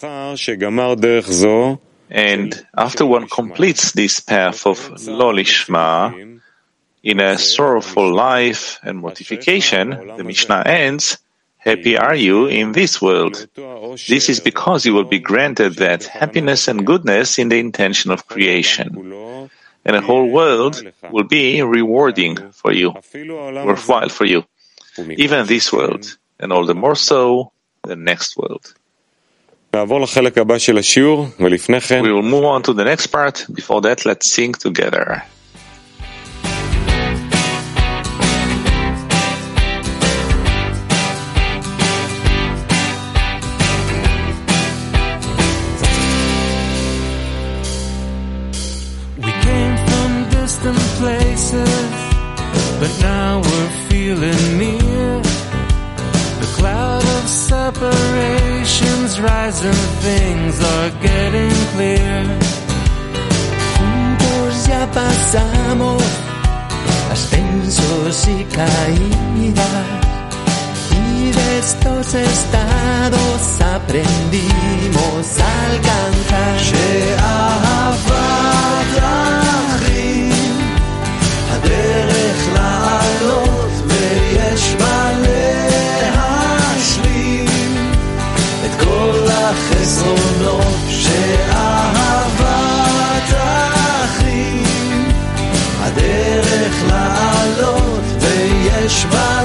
And after one completes this path of lo lishma, in a sorrowful life and mortification, the Mishnah ends, happy are you in this world? This is because you will be granted that happiness and goodness in the intention of creation. And the whole world will be rewarding for you, worthwhile for you, even this world, and all the more so the next world. We will move on to the next part. Before that, let's sing together. We came from distant places, but now we're feeling near. The cloud of separations rising, things are getting clear. Juntos ya pasamos ascensos y caídas, y de estos estados aprendimos a alcanzar. שאהבת אחים הדרך לעלות ויש בה החסרונות שאהבת אחים הדרך לעלות ויש בה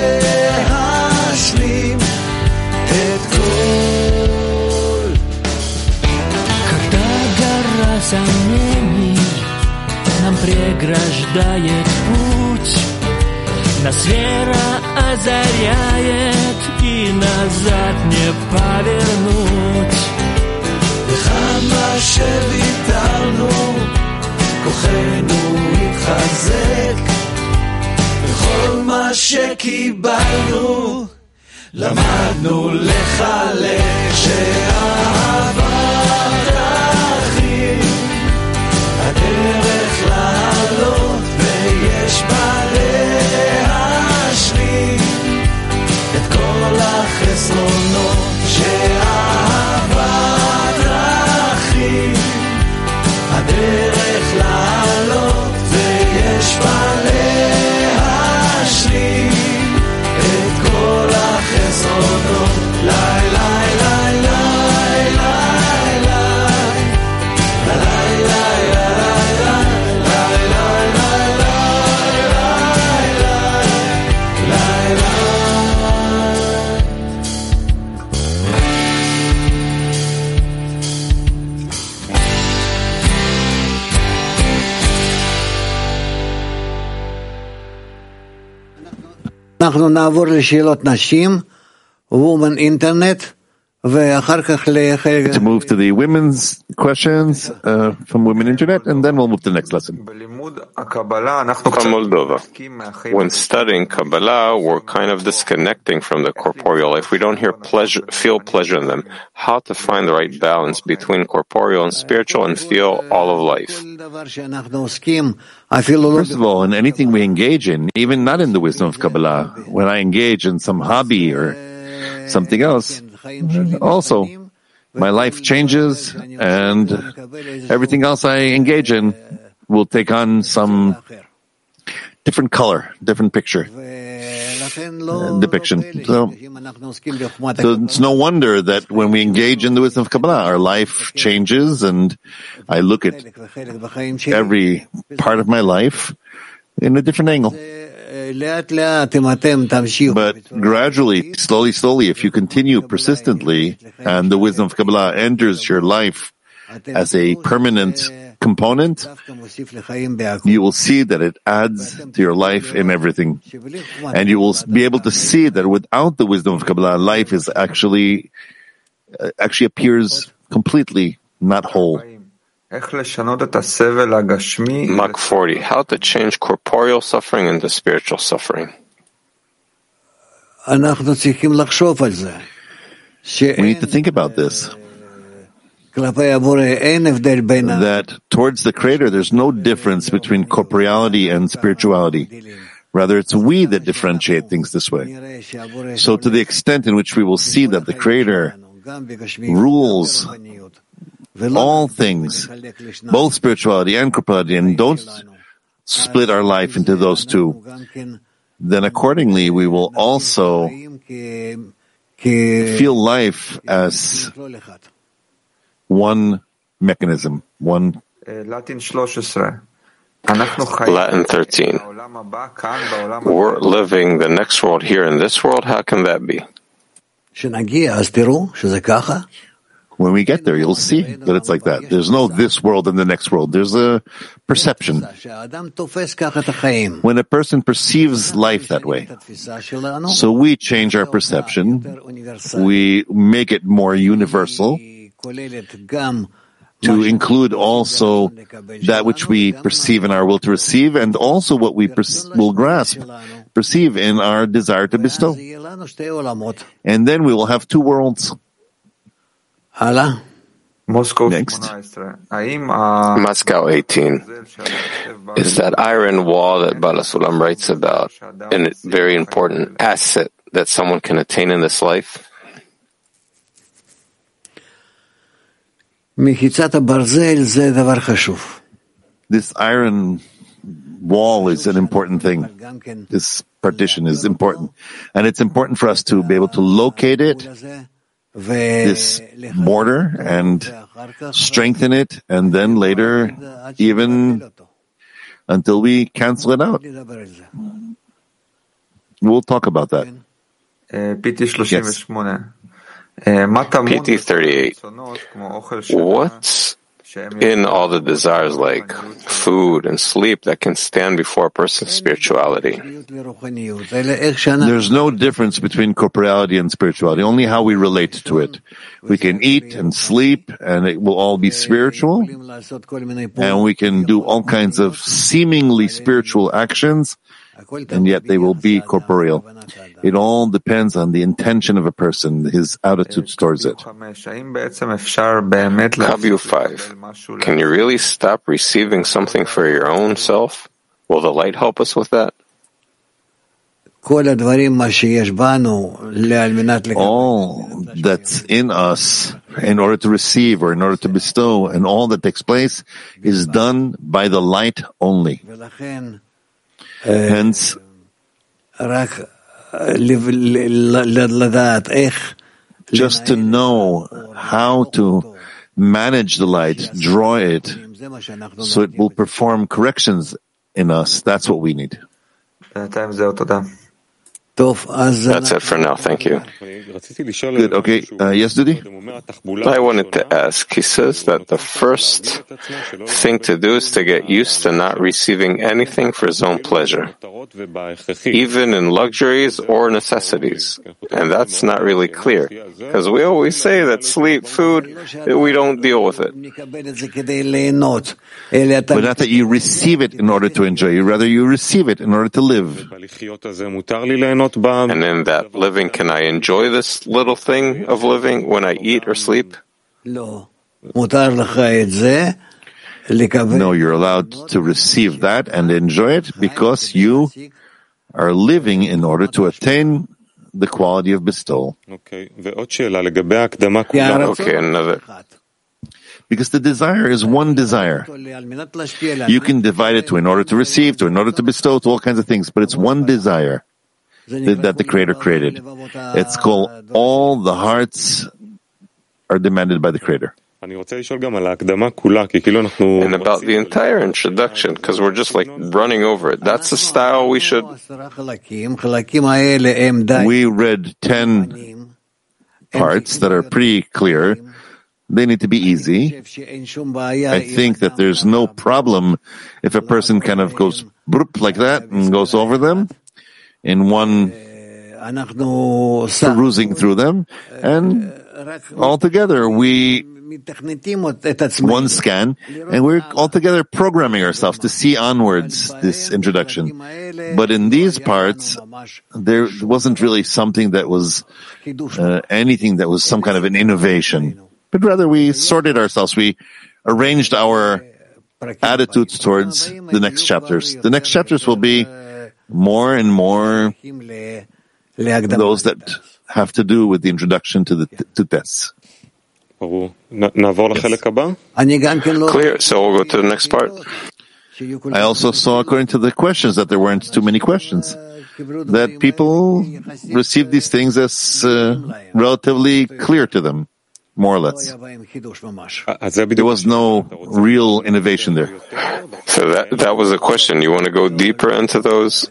להשלים את כל. Когда гора сомнений нам преграждает путь, нас вера озаряет и назад не повернуть. וכמה שוויתרנו כוחנו התחזק, וכל מה שקיבלנו למדנו לחלק. שאהבת אחים הדרך לעלות ויש בה את כל החסרונות. שאהבת אחים הדרך לעלות ויש בה להשלים את כל החסרונות. לי לי לי לי לי אנחנו נעבור לשאלות נשים, Woman Internet, ואחר כך לחלק... To move to the women's questions uh, from Women Internet, and then we'll move to the next lesson. From Moldova. When studying Kabbalah, we're kind of disconnecting from the corporeal life. We don't hear pleasure, feel pleasure in them. How to find the right balance between corporeal and spiritual and feel all of life? First of all, in anything we engage in, even not in the wisdom of Kabbalah, when I engage in some hobby or something else, also, my life changes and everything else I engage in will take on some different color, different picture, uh, depiction. So, so it's no wonder that when we engage in the wisdom of Kabbalah, our life changes and I look at every part of my life in a different angle. But gradually, slowly, slowly, if you continue persistently and the wisdom of Kabbalah enters your life as a permanent component, you will see that it adds to your life in everything. And you will be able to see that without the wisdom of Kabbalah, life is actually, uh, actually appears completely not whole. Mark forty. How to change corporeal suffering into spiritual suffering. We need to think about this. That towards the Creator, there's no difference between corporeality and spirituality. Rather, it's we that differentiate things this way. So to the extent in which we will see that the Creator rules all things, both spirituality and corporeality, and don't split our life into those two, then accordingly we will also feel life as one mechanism, one. Latin thirteen. We're living the next world here in this world. How can that be? When we get there, you'll see that it's like that. There's no this world and the next world. There's a perception. When a person perceives life that way, so we change our perception. We make it more universal to include also that which we perceive in our will to receive, and also what we per- will grasp, perceive in our desire to bestow. And then we will have two worlds. Moscow Next. Moscow eighteen. Is that iron wall that Baal HaSulam writes about a very important asset that someone can attain in this life? This iron wall is an important thing. This partition is important. And it's important for us to be able to locate it, this border, and strengthen it, and then later even until we cancel it out. We'll talk about that. Yes. P T thirty-eight. What's in all the desires like food and sleep that can stand before a person's spirituality? There's no difference between corporeality and spirituality, only how we relate to it. We can eat and sleep and it will all be spiritual, and we can do all kinds of seemingly spiritual actions, and yet they will be corporeal. It all depends on the intention of a person, his attitudes towards it. Kavyu five. Can you really stop receiving something for your own self? Will the light help us with that? All that's in us in order to receive or in order to bestow, and all that takes place is done by the light only. Hence, just to know how to manage the light, draw it, so it will perform corrections in us, that's what we need. That's it for now, thank you. Good, okay. Uh, yes, Dudi? I wanted to ask, he says that the first thing to do is to get used to not receiving anything for his own pleasure, even in luxuries or necessities. And that's not really clear, because we always say that sleep, food, we don't deal with it. But not that you receive it in order to enjoy, rather you receive it in order to live. And in that living, can I enjoy this little thing of living when I eat or sleep? No, you're allowed to receive that and enjoy it because you are living in order to attain the quality of bestowal. Okay, another. Because the desire is one desire. You can divide it to in order to receive, to in order to bestow, to all kinds of things, but it's one desire that the Creator created. It's called all the hearts are demanded by the Creator. And about the entire introduction, because we're just like running over it. That's the style we should. We read ten parts that are pretty clear. They need to be easy. I think that there's no problem if a person kind of goes broop like that and goes over them in one perusing through them, and altogether we one scan, and we're altogether programming ourselves to see onwards this introduction. But in these parts, there wasn't really something that was uh, anything that was some kind of an innovation, but rather we sorted ourselves. We arranged our attitudes towards the next chapters. The next chapters will be more and more those that have to do with the introduction to the to tests. Yes. Clear. So we'll go to the next part. I also saw, according to the questions, that there weren't too many questions, that people received these things as uh, relatively clear to them, more or less. There was no real innovation there. So that that was a question. You want to go deeper into those?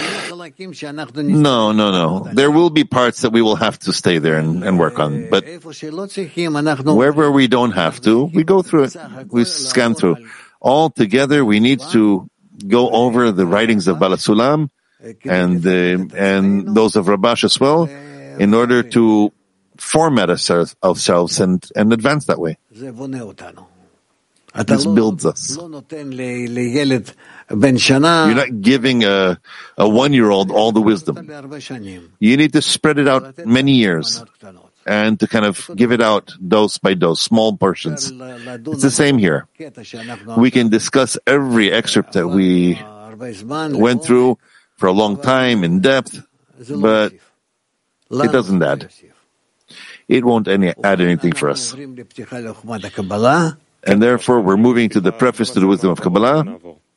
No, no, no. There will be parts that we will have to stay there and, and work on. But wherever we don't have to, we go through it. We scan through. All together, we need to go over the writings of Baal HaSulam and, uh, and those of Rabash as well, in order to format ourselves, ourselves and, and advance that way. This builds us. You're not giving a, a one-year-old all the wisdom. You need to spread it out many years and to kind of give it out dose by dose, small portions. It's the same here. We can discuss every excerpt that we went through for a long time in depth, but it doesn't add. It won't any, add anything for us. And therefore, we're moving to the preface to the wisdom of Kabbalah.